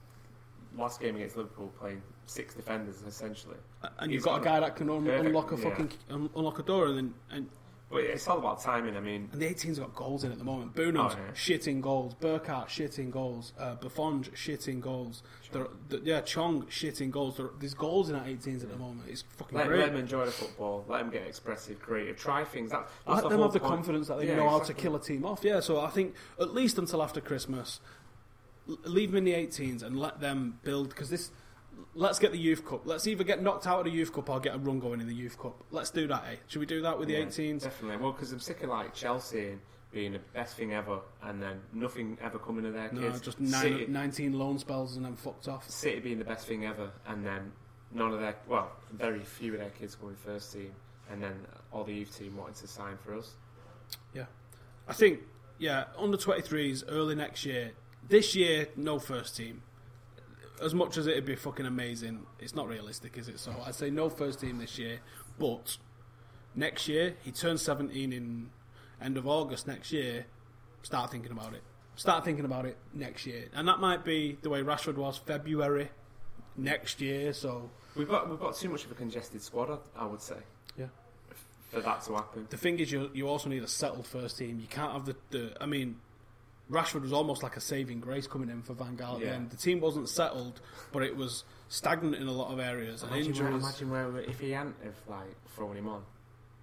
last game against Liverpool playing six defenders essentially. And He's you've got a got guy that can un- perfect- unlock a yeah. fucking un- unlock a door, and then and, But it's all about timing. I mean, and the eighteens got goals in at the moment. Bruno's Oh, yeah. shitting goals. Burkhardt shitting goals. Uh, Buffon shitting goals. There, there, yeah, Chong shitting goals. There, there's goals in that eighteens at the moment. It's fucking let, great. let them enjoy the football. Let them get expressive, creative, try things. That, that's Let the them whole have the point. confidence that they Yeah, know how to exactly. kill a team off. Yeah, so I think at least until after Christmas, l- leave them in the eighteens and let them build. Because this, let's get the Youth Cup. Let's either get knocked out of the Youth Cup or get a run going in the Youth Cup. Let's do that, eh? Should we do that with the Yeah, eighteens? Definitely. Well, because I'm sick of like Chelsea being the best thing ever, and then nothing ever coming to their No, kids. just nine, City, nineteen loan spells and then fucked off. City being the best thing ever, and then none of their, well, very few of their kids going first team, and then all the youth team wanting to sign for us. I think, yeah, under twenty-threes early next year, This year, no first team. As much as it'd be fucking amazing, it's not realistic, is it? So I'd say no first team this year. But next year, he turns seventeen in end of August next year. Start thinking about it. Start thinking about it next year. And that might be the way Rashford was February next year. So we've got we've got too much of a congested squad, I would say. Yeah. For that to happen. The thing is, you you also need a settled first team. You can't have the, the I mean, Rashford was almost like a saving grace coming in for Van Gaal at Yeah. the end. The team wasn't settled, but it was stagnant in a lot of areas. And Imagine, where, injuries. imagine where if he hadn't have like thrown him on.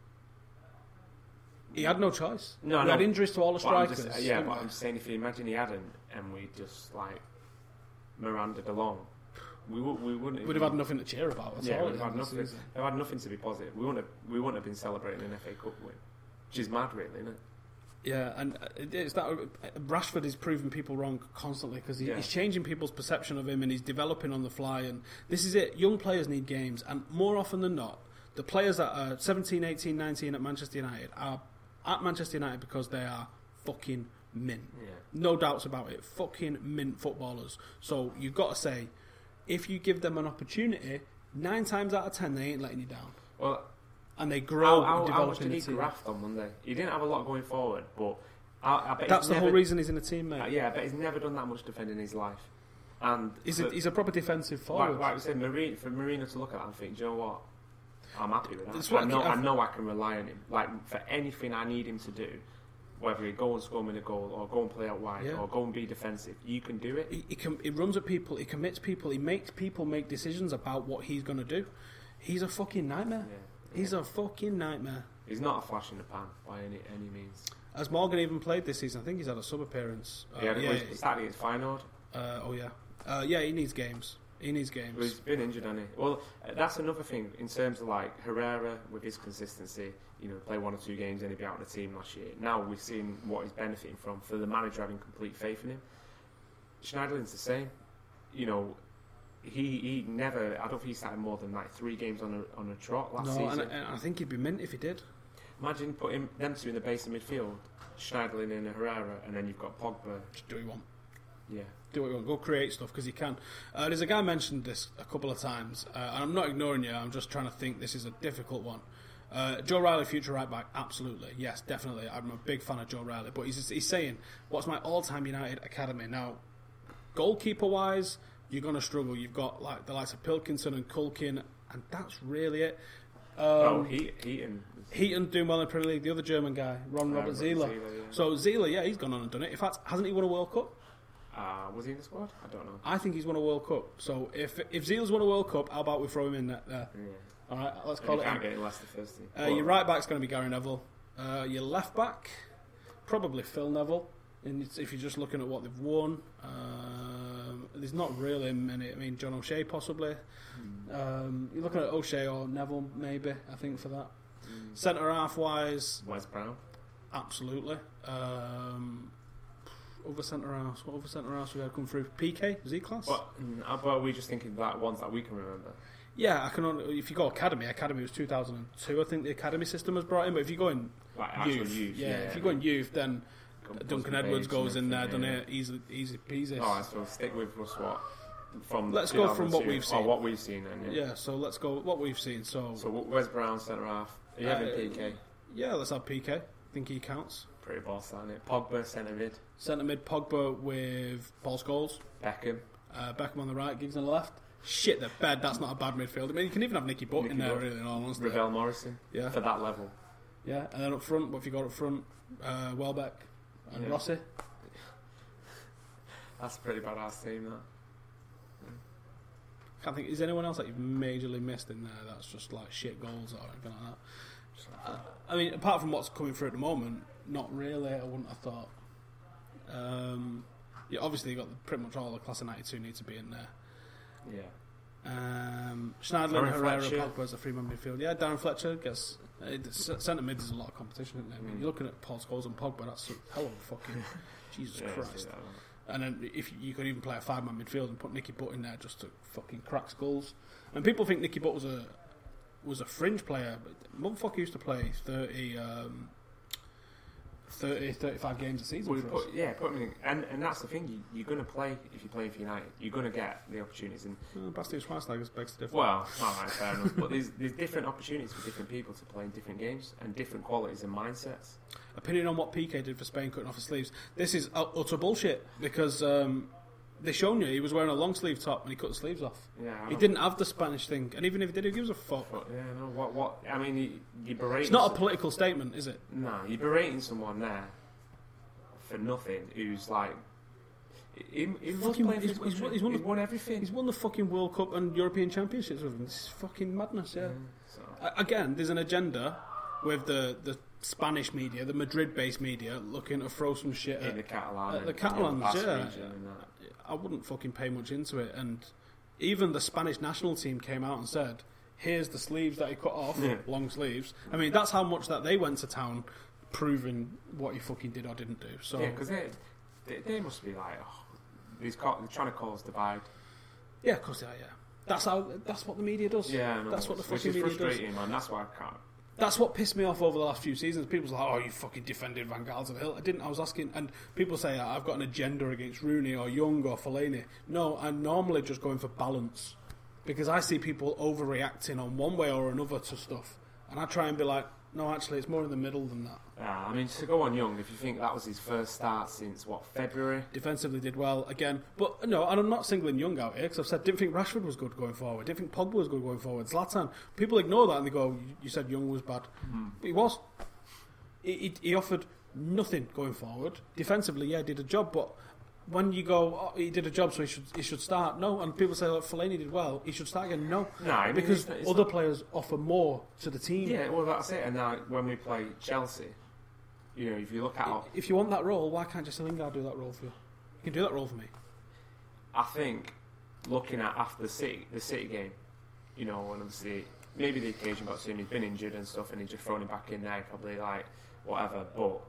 He had no choice. No, he no. had injuries to all the But I'm strikers. just, yeah, but I'm just saying, if you imagine he hadn't, and we just like Mirandaed along, we would we wouldn't. We'd have had nothing to cheer about at Yeah, all. we'd have had at the end of the nothing. season. We've had nothing to be positive. We wouldn't have, we wouldn't have been celebrating an F A Cup win, which is mad, really, isn't it? Yeah, and uh, it's that Rashford is proving people wrong constantly because he, Yeah. he's changing people's perception of him and he's developing on the fly. And this is it. Young players need games, and more often than not, the players that are seventeen, eighteen, nineteen at Manchester United are at Manchester United because they are fucking mint. Yeah. No doubts about it. Fucking mint footballers. So you've got to say, if you give them an opportunity, nine times out of ten they ain't letting you down, Well, and they grow. how, how, and how develop much in did the he team. graft on Monday? He didn't have a lot going forward, but I, I bet That's he's the never, whole reason he's in the team, mate. Uh, yeah, I bet he's never done that much defending in his life. And He's for- a, he's a proper defensive forward. Like, like we said, Marino, for Marino to look at and think, do you know what? I'm happy with That's that. what I I know, keep- I know I can rely on him. Like, for anything I need him to do, whether he go and score me a goal, or go and play out wide, Yeah. or go and be defensive, you can do it. He, he, can, he runs at people, he commits people, he makes people make decisions about what he's going to do. He's a fucking nightmare. Yeah. He's a fucking nightmare. He's not a flash in the pan by any any means. Has Morgan even played this season? I think he's had a sub appearance. Uh, Yeah, yeah, he started against Feyenoord. uh, oh yeah, uh, yeah. He needs games. He needs games. Well, he's been injured, hasn't he? Well, uh, that's another thing in terms of like Herrera with his consistency. You know, play one or two games and he'd be out of the team last year. Now we've seen what he's benefiting from for the manager having complete faith in him. Schneiderlin's the same. You know, he he never. I don't think he started more than like three games on a on a trot last no, season. and, and I think he'd be mint if he did. Imagine putting them two in the base of midfield, Schneiderlin and Herrera, and then you've got Pogba. Just do what you want. Yeah. Do what you want. Go create stuff because you can. Uh, there's a guy mentioned this a couple of times, uh, and I'm not ignoring you. I'm just trying to think. This is a difficult one. Uh, Joe Riley, future right back, absolutely, yes, definitely. I'm a big fan of Joe Riley, but he's he's saying, "What's my all-time United academy?" Now, goalkeeper-wise, you're going to struggle. You've got like the likes of Pilkington and Culkin, and that's really it. Um, oh, he Heaton. Heaton doing well in the Premier League. The other German guy, Ron Uh, Robert Robert Zieler. Zieler, yeah. So Zieler, yeah, he's gone on and done it. In fact, hasn't he won a World Cup? Uh, was he in the squad? I don't know. I think he's won a World Cup. So if if Zieler's won a World Cup, how about we throw him in there? there? Yeah. All right, let's And call he it. can't in. get in Leicester first team. Uh, Well, your right back's going to be Gary Neville. Uh, your left back, probably Phil Neville. And it's, if you're just looking at what they've won, um, there's not really many. I mean, John O'Shea possibly. Hmm. Um, you're looking at O'Shea or Neville maybe. I think for that. Mm. Centre half wise, Wes Brown. absolutely. Um, other centre halves. What other centre halves we had come through? P K, Z class. But, mm, uh, but are we just thinking that ones that we can remember? Yeah, I can. Only, if you go academy, academy was two thousand two. I think the academy system was brought in. But if you go in Like actual youth, youth. yeah, yeah, if you go in youth, then Duncan Duncan Edwards Page goes and in there, everything, doesn't yeah. it? Easy, easy peasy. Alright, so stick with us what? From Let's go from what two thousand two we've seen. Or what we've seen then, yeah. Yeah, so let's go what we've seen. So, So Wes Brown, centre half. Are you having Uh, P K? yeah, let's have P K. I think he counts. Pretty boss, isn't it? Pogba, centre mid. Centre mid Pogba with Paul Scholes, Beckham. uh, Beckham on the right, Giggs on the left. Shit, the bed. That's not a bad midfield. I mean, you can even have Nicky Butt in Nicky there, Butt. really. In all honesty. Ravel Morrison. Yeah, For that level. yeah. And then up front, what have you got up front? Uh, Welbeck and Yeah. Rossi. That's a pretty badass team, that. Can't think. Is there anyone else that you've majorly missed in there? That's just like shit goals or anything like that. Uh, I mean, apart from what's coming through at the moment, not really. I wouldn't have thought. Um, yeah, obviously you got the, pretty much all the class of ninety-two need to be in there. Yeah. Um, Schneiderlin, Darren Herrera, Fletcher. Pogba as a three-man midfield. Yeah, Darren Fletcher. Guess uh, centre mid is a lot of competition. Isn't it? I mean, Mm. you're looking at Paul Scholes and Pogba. That's a hell of a fucking Jesus Yeah, Christ. see that one. And then if you could even play a five-man midfield and put Nicky Butt in there just to fucking crack skulls. And people think Nicky Butt was a was a fringe player, but motherfucker used to play thirty, um, thirty, thirty-five games a season Well, for put, us. yeah, put me in, and and that's the thing. You, you're going to play if you play for United. You're going to get the opportunities. And Well, Bastian Schweinsteiger begs to differ. well, all right, fair enough. But there's there's different opportunities for different people to play in different games and different qualities and mindsets. Opinion on what P K did for Spain cutting off his sleeves. This is utter bullshit because um, they shown you he was wearing a long sleeve top and he cut the sleeves off. Yeah, I He don't- didn't have the Spanish thing, and even if he did, who gives a fuck? But, yeah, no. What? What? I mean, you, you're berating. It's not a some- political statement, is it? No, you're berating someone there for nothing. Who's like, he, he loves Fucking- playing for he's- his he's country. won- he's won He's the- won everything. He's won the fucking World Cup and European Championships with him. This is fucking madness, yeah. Yeah, so. A- Again, there's an agenda with the, the Spanish media, the Madrid-based media, looking to throw some shit In at the Catalan, at the and Catalans, Basque yeah. region and that. I wouldn't fucking pay much into it. And even the Spanish national team came out and said, here's the sleeves that he cut off, Yeah. long sleeves. I mean, that's how much that they went to town proving what he fucking did or didn't do. So Yeah, because they, they they must be like, oh, these ca- they're trying to cause divide. yeah, of course they are, yeah. That's how. That's what the media does. Yeah, I know. That's what the Which fucking is media does. frustrating, man. That's why I can't. That's what pissed me off over the last few seasons. People's like, oh, you fucking defended Van Gaal to the hill. I didn't. I was asking, and people say I've got an agenda against Rooney or Young or Fellaini. No, I'm normally just going for balance because I see people overreacting on one way or another to stuff, and I try and be like, no, actually, it's more in the middle than that. Yeah, I mean, to go on Young, if you think that was his first start since what February. Defensively did well again, but no, and I'm not singling Young out here because I've said didn't think Rashford was good going forward, didn't think Pogba was good going forward. Zlatan, people ignore that and they go, "You said Young was bad." Mm. He was. He, he, he offered nothing going forward. Defensively, yeah, did a job, but when you go, oh, he did a job, so he should he should start. No, and people say, like, Fellaini did well, he should start again. No, No, I mean, because it's not- it's other not- players offer more to the team. Yeah, well, that's it. And now when we play Chelsea, you know, if you look at, our, If you want that role, why can't Jesse Lingard do that role for you? You can do that role for me. I think looking at after the City, the City game, you know, and obviously maybe the occasion got to him, he's been injured and stuff, and he's just thrown him back in there, probably like whatever. But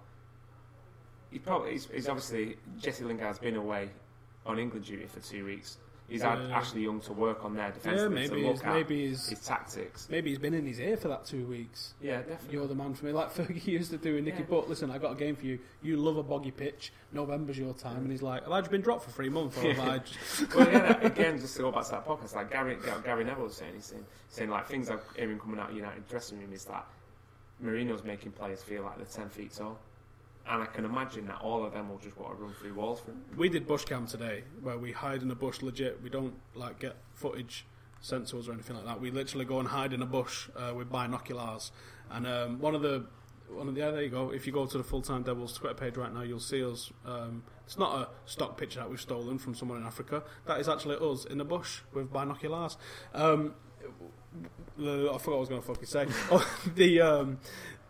he probably, he's, he's obviously Jesse Lingard's been away on England duty for two weeks. He's had Yeah. Ashley Young to work on their Yeah, defensively maybe to look he's, at maybe he's his tactics. maybe he's been in his ear for that two weeks. Yeah, definitely. You're the man for me, like Fergie used to do with Nicky Yeah. Butt. Listen, I got a game for you. You love a boggy pitch. November's your time, and he's like, "Have I just been dropped for three months?" Or have I just... Well, yeah, that, again, just to go back to that podcast, like Gary, Gary Neville was saying, he's saying, saying like things I'm hearing coming out of United dressing room is that Mourinho's making players feel like they're ten feet tall, and I can imagine that all of them will just want to run through walls for him. We did bush cam today, where we hide in a bush legit. We don't like get footage sent to us or anything like that. We literally go and hide in a bush uh, with binoculars. And um, one of the one of the yeah, there you go. If you go to the Full Time Devils Twitter page right now, you'll see us. Um, it's not a stock picture that we've stolen from someone in Africa. That is actually us in the bush with binoculars. Um, the, I forgot what I was going to fucking say. Oh, the um,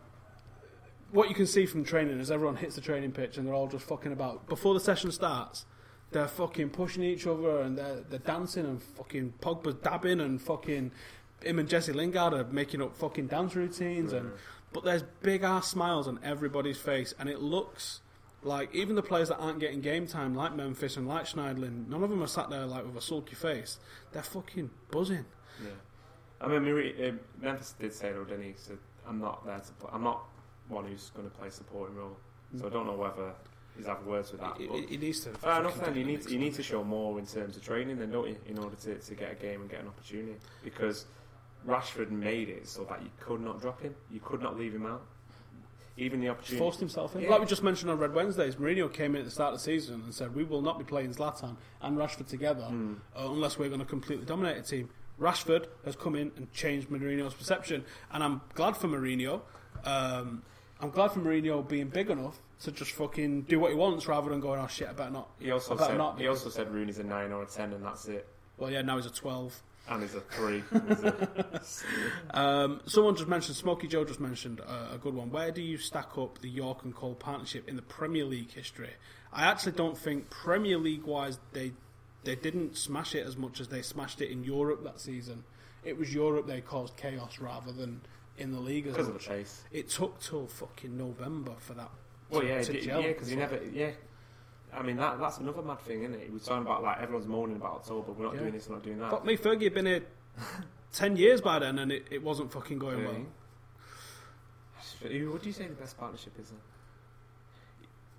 what you can see from training is everyone hits the training pitch and they're all just fucking about. Before the session starts, they're fucking pushing each other and they're, they're dancing and fucking Pogba's dabbing and fucking him and Jesse Lingard are making up fucking dance routines. And but there's big ass smiles on everybody's face, and it looks like even the players that aren't getting game time, like Memphis and like Schneidlin, none of them are sat there like with a sulky face. They're fucking buzzing. Yeah, I mean, Marie, uh, Memphis did say though, didn't he? He said, "I'm not there to play. I'm not one who's going to play a supporting role." So I don't know whether he's had words with that. It, but it, it needs to. fair enough. fucking Then you get need mixed to, you up. need to show more in terms of training, then don't you, in order to, to get a game and get an opportunity. Because Rashford made it so that you could not drop him, you could not leave him out. Even the opportunity. Forced himself in. Yeah. Like we just mentioned on Red Wednesdays, Mourinho came in at the start of the season and said, we will not be playing Zlatan and Rashford together Mm. uh, unless we're going to completely dominate a team. Rashford has come in and changed Mourinho's perception, and I'm glad for Mourinho. Um, I'm glad for Mourinho being big enough to just fucking do what he wants rather than going, oh shit, I better not. He also I better said not he because- also said Rooney's a nine or a ten, and that's it. Well, yeah, now he's a twelve. And he's a three. He's a- Um, someone just mentioned, Smokey Joe just mentioned uh, a good one. Where do you stack up the York and Cole partnership in the Premier League history? I actually don't think Premier League wise they they didn't smash it as much as they smashed it in Europe that season. It was Europe they caused chaos rather than in the league as because of the much. pace. It took till fucking November for that. Well, to, yeah, to d- gel. yeah, because he never, yeah. I mean, that that's another mad thing, isn't it? He was talking about like everyone's moaning about October. We're not Yeah. doing this, we're not doing that. Fuck me, Fergie had been here ten years by then, and it, it wasn't fucking going Really? well. Who would you say the best partnership is? Then?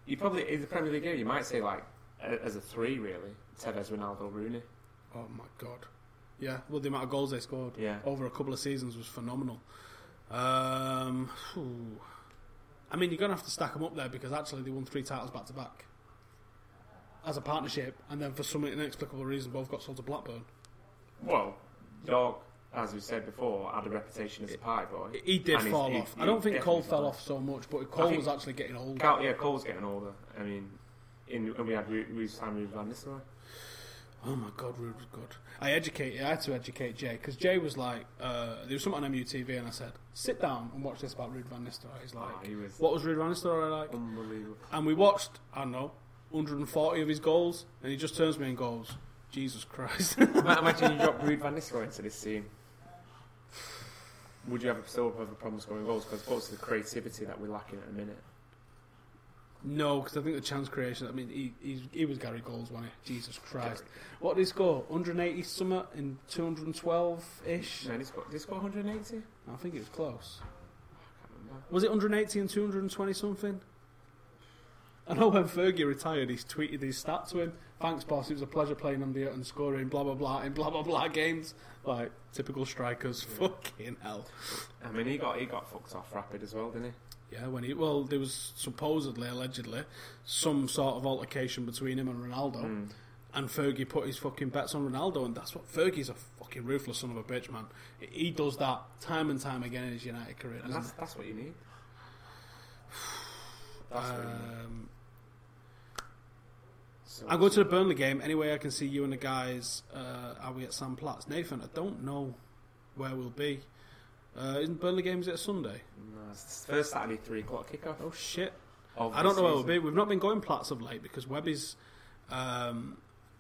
you probably in the Premier League, you might say like as a three really. Tevez, Ronaldo, Rooney. Oh my god. Yeah, well, the amount of goals they scored yeah. over a couple of seasons was phenomenal. Um, whew. I mean, you're going to have to stack them up there because actually they won three titles back to back as a partnership, and then for some inexplicable reason both got sold to Blackburn. Well, York, as we said before, had a reputation as a pie boy. He did and fall he, off. He, I don't think Cole fell fell. off so much, but Cole was actually getting older. Cole, yeah, Cole's getting older. I mean, in, and we had we signed with Van Nistelrooy. Oh my god, Rude was good. I educated. I had to educate Jay because Jay was like, uh, there was something on M U T V, and I said, "Sit down and watch this about Ruud van Nistelrooy." He's like, oh, he was "What was Ruud van Nistelrooy like?" Unbelievable. And we watched, I don't know, one hundred forty of his goals, and he just turns to me and goes, "Jesus Christ!" Imagine you drop Ruud van Nistelrooy into this team. Would you have still have a problem scoring goals? Because what's the creativity that we're lacking at the minute? No, because I think the chance creation. I mean, he he's, he was Gary Goals, wasn't he? Jesus Christ! Gary. What did he score? one hundred eighty something in two hundred twelve ish. No, did he score, did he score one hundred eighty? I think it was close. I can't remember. Was it one hundred eighty and two hundred twenty something? I know when Fergie retired, he tweeted his stats to him. Thanks, boss. It was a pleasure playing under you and scoring blah blah blah in blah blah blah games. Like typical strikers. Yeah. Fucking hell. I mean, he got he got fucked off rapid as well, didn't he? Yeah, when he well, there was supposedly, allegedly, some sort of altercation between him and Ronaldo, mm. and Fergie put his fucking bets on Ronaldo, and that's what Fergie's a fucking ruthless son of a bitch, man. He does that time and time again in his United career. And that's, that's what you need. That's um, what you need. So, I'm going to the Burnley game. Anyway, I can see you and the guys. Uh, are we at Sam Platz? Nathan, I don't know where we'll be. Uh, isn't Burnley game, is it a Sunday? No, it's first Saturday, three o'clock kickoff. Oh shit! Of I don't know where we'll season. be. We've not been going Platz of late because Webby's. Um,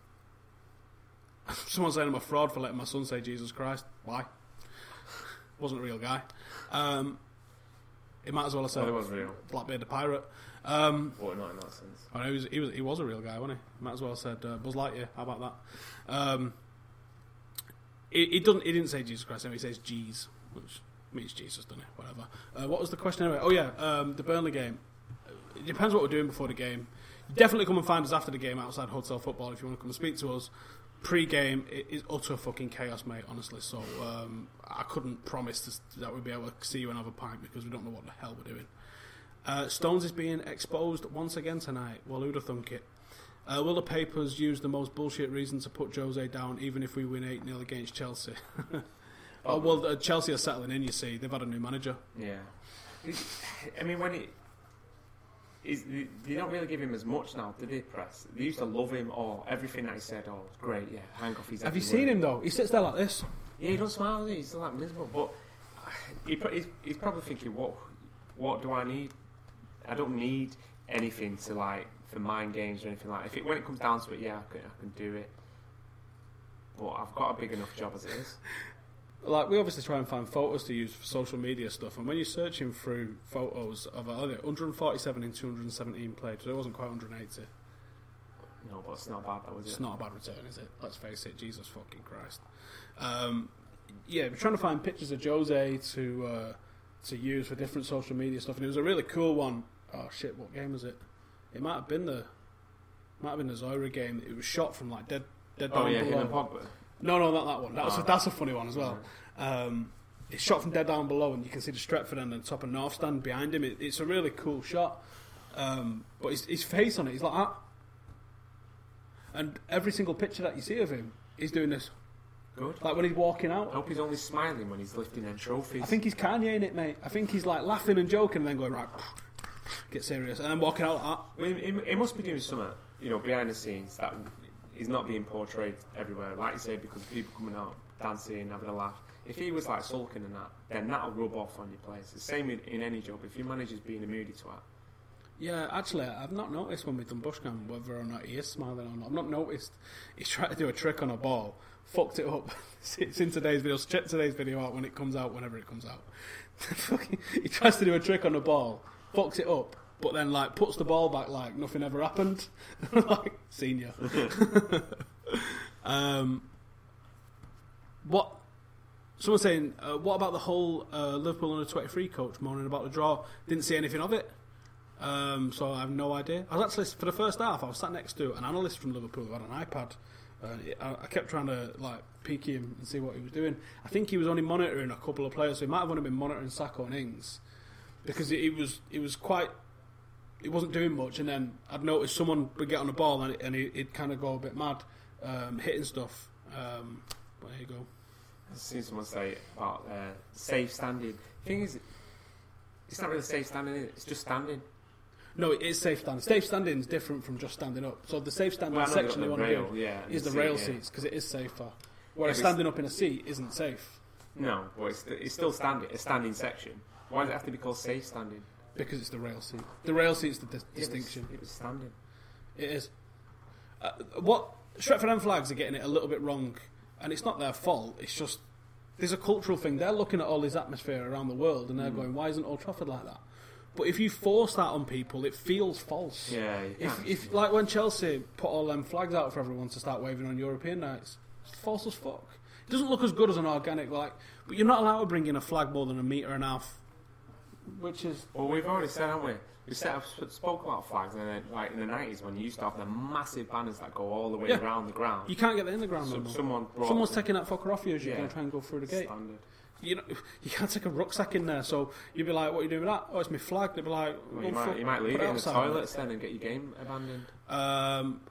someone saying I'm a fraud for letting my son say Jesus Christ. Why? Wasn't a real guy. Um, it might as well have said well, it was real. Blackbeard the pirate. Um, well, not in that sense. I know he was, he was he was a real guy, wasn't he? Might as well have said uh, Buzz Lightyear. How about that? Um, he, he doesn't. He didn't say Jesus Christ. He says Jeez, which means Jesus, doesn't it? Whatever. Uh, what was the question anyway? Oh yeah, um, the Burnley game. It depends what we're doing before the game. You definitely come and find us after the game outside Hotel Football if you want to come and speak to us. Pre-game, it is utter fucking chaos, mate. Honestly, so um, I couldn't promise to, that we'd be able to see you and have a pint because we don't know what the hell we're doing. Uh, Stones is being exposed once again tonight. Well, who'd have thunk it? Uh, will the papers use the most bullshit reason to put Jose down, even if we win eight nil against Chelsea? oh, well, uh, Chelsea are settling in, you see. They've had a new manager. Yeah. I mean, when he... Is, they don't really give him as much now, do they, press? They used to love him, or everything that he said, oh, it's great, yeah, hang off his Have you seen him, though? He sits there like this. Yeah, he doesn't smile, does he? He's still like miserable. But he, he's, he's probably thinking, what what do I need? I don't need anything to, like, for mind games or anything like that. If it, when it comes down to it, yeah, I can, I can do it. But I've got a big enough job as it is. Like, we obviously try and find photos to use for social media stuff, and when you're searching through photos of uh, one hundred forty-seven in two hundred seventeen played, so it wasn't quite one hundred eighty. No, but it's not bad, though, is it? It's not a bad return, is it? Let's face it, Jesus fucking Christ. Um, yeah, we're trying to find pictures of Jose to uh, to use for different social media stuff, and it was a really cool one. Oh shit, what game was it? It might have been the might have been the Zoira game. It was shot from like dead dead Oh down yeah, below. him and Pogba. No, no, not that one. That's Oh, a, that's a funny one as well. Yeah. Um, it's shot from dead down below, and you can see the Stretford end and the top of North Stand behind him. It, it's a really cool shot. Um, but his, his face on it, he's like that. And every single picture that you see of him, he's doing this. Good. Like when he's walking I out. hope he's only smiling when he's lifting them trophies. I think he's Kanye in it, mate. I think he's like laughing and joking and then going, right, get serious. And then walking out like that. I mean, he, he must be doing something, you know, behind the scenes that is not being portrayed everywhere, like you say, because people coming out, dancing, having a laugh. If he was like sulking and that, then that'll rub off on your players. It's the same in, in any job. If your manager's being a moody twat. Yeah, actually, I've not noticed when we've done Bushcamp whether or not he is smiling or not. I've not noticed. He's tried to do a trick on a ball, fucked it up. It's in today's video. So check today's video out when it comes out, whenever it comes out. He tries to do a trick on the ball, fucks it up, but then like puts the ball back like nothing ever happened. Like senior. um, what? Someone's saying, uh, what about the whole uh, Liverpool under twenty-three coach moaning about the draw? Didn't see anything of it. Um, so I have no idea. I was actually, for the first half, I was sat next to an analyst from Liverpool who had an iPad. Uh, I, I kept trying to like peek him and see what he was doing. I think he was only monitoring a couple of players, so he might have only been monitoring Saka and Ings, because he, he was he was quite, he wasn't doing much. And then I'd noticed someone would get on the ball and, it, and he, he'd kind of go a bit mad, um, hitting stuff. Um, but there you go. I've seen someone say about uh, safe standing. The thing is, it's not really safe standing, is it? It's just standing. No, it is safe standing. Safe standing is different from just standing up. So the safe standing Well, I know section the you want rail, to do yeah, is the the seat, rail yeah. seats, because it is safer. Whereas Yeah, but standing up in a seat isn't safe, No, but it's, it's still standing. A standing section. Why does it have to be called safe standing? because it's the rail seat. The rail seat's the dis- It was- distinction. It was standing. It is. Uh, what Stretford End Flags are getting it a little bit wrong, and it's not their fault. It's just there's a cultural thing. They're looking at all this atmosphere around the world, and they're Mm. going, "Why isn't Old Trafford like that?" But if you force that on people, it feels false. Yeah, you If, can't. if like when Chelsea put all them flags out for everyone to start waving on European nights, it's false as fuck. It doesn't look as good as an organic like, but you're not allowed to bring in a flag more than a metre and a half, which is Well, we've already said, haven't we? We set up, spoke about flags, and then, like in the nineties when you used to have the massive banners that go all the way Yeah. around the ground. you can't get that in the ground So, anymore. someone brought Someone's taking that fucker off you as you're Yeah. going to try and go through the gate. standard. You know, you can't take a rucksack in there, so you'd be like, "What are you doing with that?" "Oh, it's my flag." They'd be like, Well, "Oh, you, might, fuck, you might leave put it in the outside." toilets then and get your game abandoned. Um,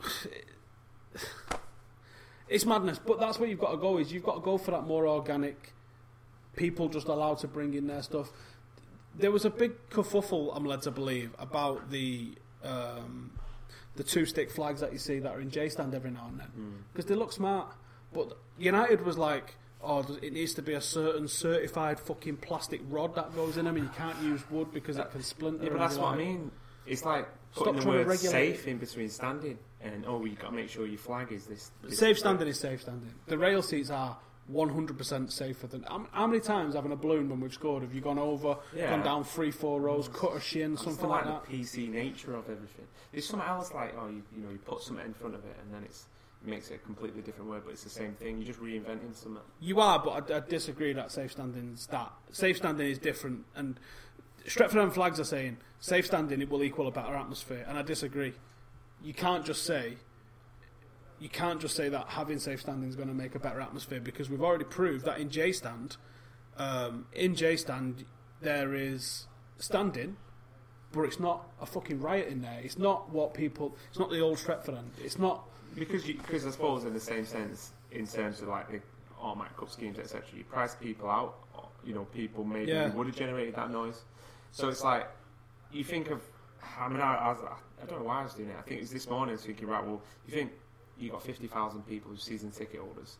it's madness, but that's where you've got to go. Is you've got to go for that more organic. People just allowed to bring in their stuff. There was a big kerfuffle, I'm led to believe, about the um, the two stick flags that you see that are in J stand every now and then because they look smart. But United was like, "Oh, it needs to be a certain certified fucking plastic rod that goes in them, and you can't use wood because it can splinter." Yeah, but and that's you're what I like, mean. It's like Stop putting the trying to word regulate safe in between standing and oh, you got to make sure your flag is this. this Safe standing is safe standing. The rail seats are one hundred percent safer than. How how many times having a balloon when we've scored have you gone over, Yeah. gone down three, four rows, cut a shin, It's something like, like the that? P C nature of everything. There's something else like oh, you, you know, you put something in front of it and then it's it makes it a completely different word, but it's the same thing. You're just reinventing something. You are, but I, I disagree that safe standing is that. Safe standing is different, and Stretford End Flags are saying safe standing it will equal a better atmosphere, and I disagree. You can't just say. You can't just say that having safe standing is going to make a better atmosphere because we've already proved that in J stand, um, in J stand there is standing, but it's not a fucking riot in there. It's not what people. It's not the old Stretford End. It's not. Because you, because I suppose in the same sense, in terms of like the automatic cup schemes, et cetera, you price people out. You know, people maybe Yeah. who would have generated that noise. So it's like you think of. I mean, I, I, was, I don't know why I was doing it. I think it was this morning. I was thinking, right, well, you think you got fifty thousand people who are season ticket holders.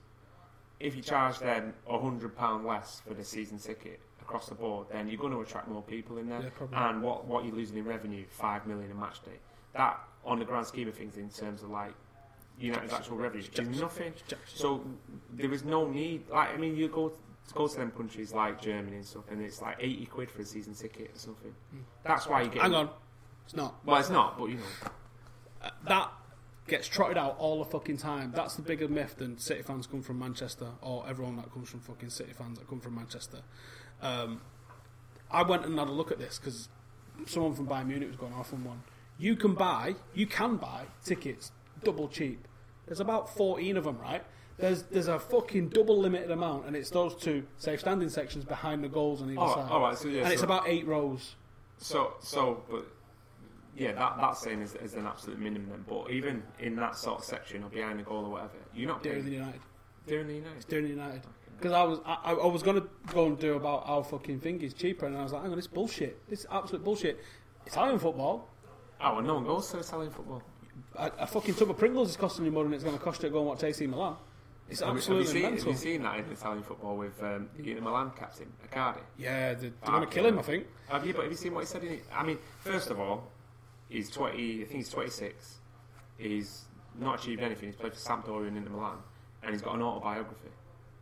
If you charge them a hundred pound less for the season ticket across the board, then you're going to attract more people in there. Yeah, probably. And what what you're losing in revenue, five million a match day. That, on the grand scheme of things, in terms of like United's actual revenue, is nothing. So there was no need. Like, I mean, you go go to them countries like Germany and stuff, and it's like eighty quid for a season ticket or something. That's why you get. Hang on, it's not. Well, it's not, but you know. Uh, that gets trotted out all the fucking time. That's the bigger myth than City fans come from Manchester, or everyone that comes from fucking City fans that come from Manchester. Um, I went and had a look at this because someone from Bayern Munich was going off on one. You can buy, you can buy tickets double cheap. There's about fourteen of them, right? There's there's a fucking double limited amount, and it's those two safe standing sections behind the goals on either Oh, side. all right, so yeah, and so, it's about eight rows. so so, but yeah, that that's saying is, is an absolute minimum. Then. But even in that sort of section or behind the goal or whatever, you're not Dearer paying. than United. Dearer than United. Dearer than United. Because I was I, I was going to go and do about how fucking thing is cheaper, and I was like, hang on, this bullshit. This is absolute bullshit. Italian football, Oh, well, no one goes to Italian football. a, a fucking tub of Pringles is costing you more than it's going to cost you to go and watch A C Milan. It's Have you- absolutely have you, seen, mental. have you seen that in Italian football with um, the Inter Milan captain, Icardi? Yeah, they're, they're Ah, going to kill him, I think. Have you? But have you seen what he said? In it? I mean, first of all, he's twenty. I think he's twenty-six. He's not achieved anything. He's played for Sampdoria and Inter Milan, and he's got an autobiography.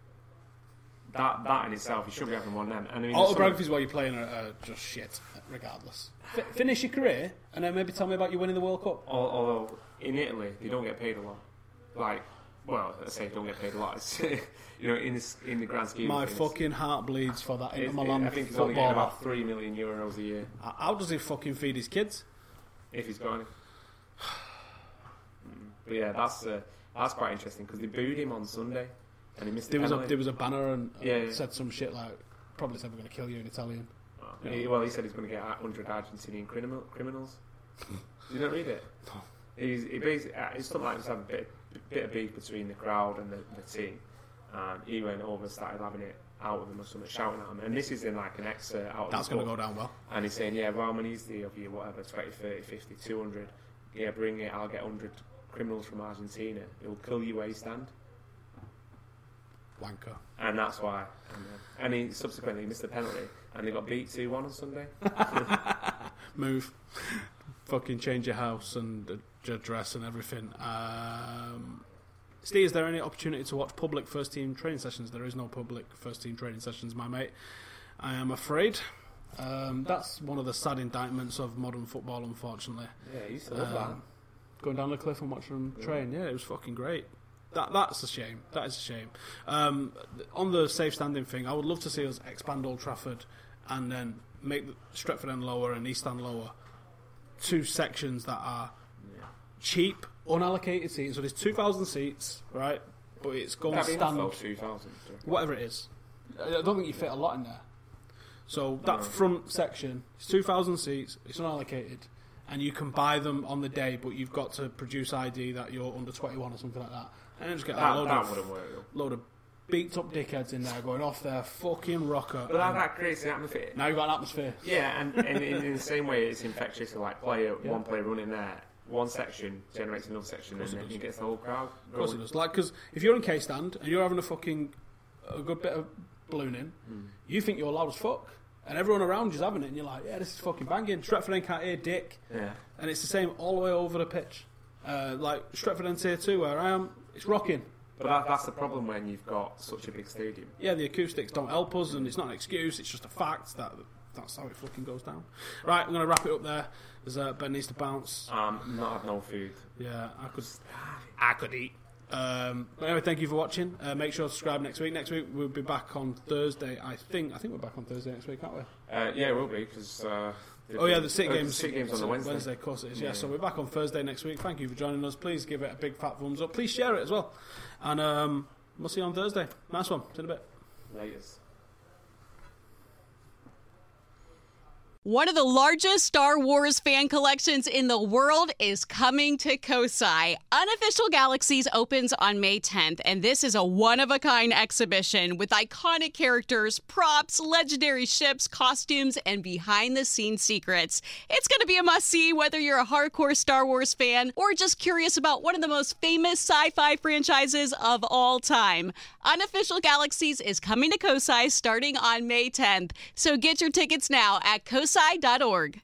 That that in itself, you should be having one of them. And I mean, Autobiographies while you're playing are, are just shit, regardless. F- finish your career, and then maybe tell me about you winning the World Cup. Al- Although in Italy they don't get paid a lot. Like, well, I say don't get paid a lot. It's, you know, in this, in the grand scheme. My of things, fucking heart bleeds for that Inter it's- Milan I think he's only getting footballer. about three million euros a year. How does he fucking feed his kids? if he's got any. But yeah, that's uh, that's quite interesting because they booed him on Sunday and he missed There the was a penalty. there was a banner and uh, Yeah, yeah. said some shit like probably said we're going to kill you in Italian. Oh, he, well, he said he's going to get one hundred Argentinian criminal, criminals. Did you not read it? No. He's, he basically, uh, it's something like just having a bit, bit of beef between the crowd and the, the team. And he went over and started having it out with them or something, shouting at them. And this is in like an excerpt out of That's the going to book. go down well. And he's saying, yeah, well, how many is the of you, whatever, twenty, thirty, fifty, two hundred. Yeah, bring it, I'll get one hundred criminals from Argentina. It'll kill you where you stand. Wanker. And that's why. And, uh, and he subsequently missed the penalty. And they got beat two one on Sunday. Move. Fucking change your house and uh, your dress and everything. Um, Steve, is there any opportunity to watch public first team training sessions? There is no public first team training sessions, my mate. I am afraid. Um, that's one of the sad indictments of modern football, unfortunately. Yeah, he used to love Um, going down the cliff and watching them train, yeah, it was fucking great. That that's a shame. That is a shame. Um, on the safe standing thing, I would love to see us expand Old Trafford and then make Stretford End lower and East End lower. Two sections that are Yeah. cheap, unallocated seats. So there's two thousand seats, right? But it's going That'd be enough, though, stand, two thousand. whatever it is. I don't think you fit a lot in there. So that front section is two thousand seats. It's unallocated, and you can buy them on the day, but you've got to produce I D that you're under twenty-one or something like that. And then just get That, a load that of wouldn't work, though. load of beat up dickheads in there going off their fucking rocker. But that, and that creates an atmosphere. now you've got an atmosphere. Yeah, and, and in, in the same way it's infectious to like player, Yeah. one player running there, one section generates another section, and it then does. you get the whole crowd Of course it going. does. Like, because if you're in K stand and you're having a fucking a good bit of ballooning, Mm. you think you're loud as fuck, and everyone around you's having it, and you're like, yeah, this is fucking banging. Stretford End can't hear dick, Yeah. and it's the same all the way over the pitch. Uh, like Stretford End tier two, where I am, it's rocking. But that, that's the problem when you've got such a big stadium. Yeah, the acoustics don't help us, and it's not an excuse. It's just a fact that that's how it fucking goes down. Right, I'm gonna wrap it up there. There's uh, Ben needs to bounce. Um, not have no food. Yeah, I could, I could eat. Um, but anyway, thank you for watching. Uh, make sure to subscribe next week. Next week we'll be back on Thursday. I think. I think we're back on Thursday next week, aren't we? Uh, yeah, it will be because. Uh, Oh yeah, the City uh, games. City games on the Wednesday. Wednesday, of course it is. Yeah. Yeah. So we're back on Thursday next week. Thank you for joining us. Please give it a big fat thumbs up. Please share it as well. And um, we'll see you on Thursday. Nice one. See you in a bit. Latest. One of the largest Star Wars fan collections in the world is coming to Kosai. Unofficial Galaxies opens on May tenth, and this is a one-of-a-kind exhibition with iconic characters, props, legendary ships, costumes, and behind-the-scenes secrets. It's going to be a must-see whether you're a hardcore Star Wars fan or just curious about one of the most famous sci-fi franchises of all time. Unofficial Galaxies is coming to Kosai starting on May tenth, so get your tickets now at kosai dot org.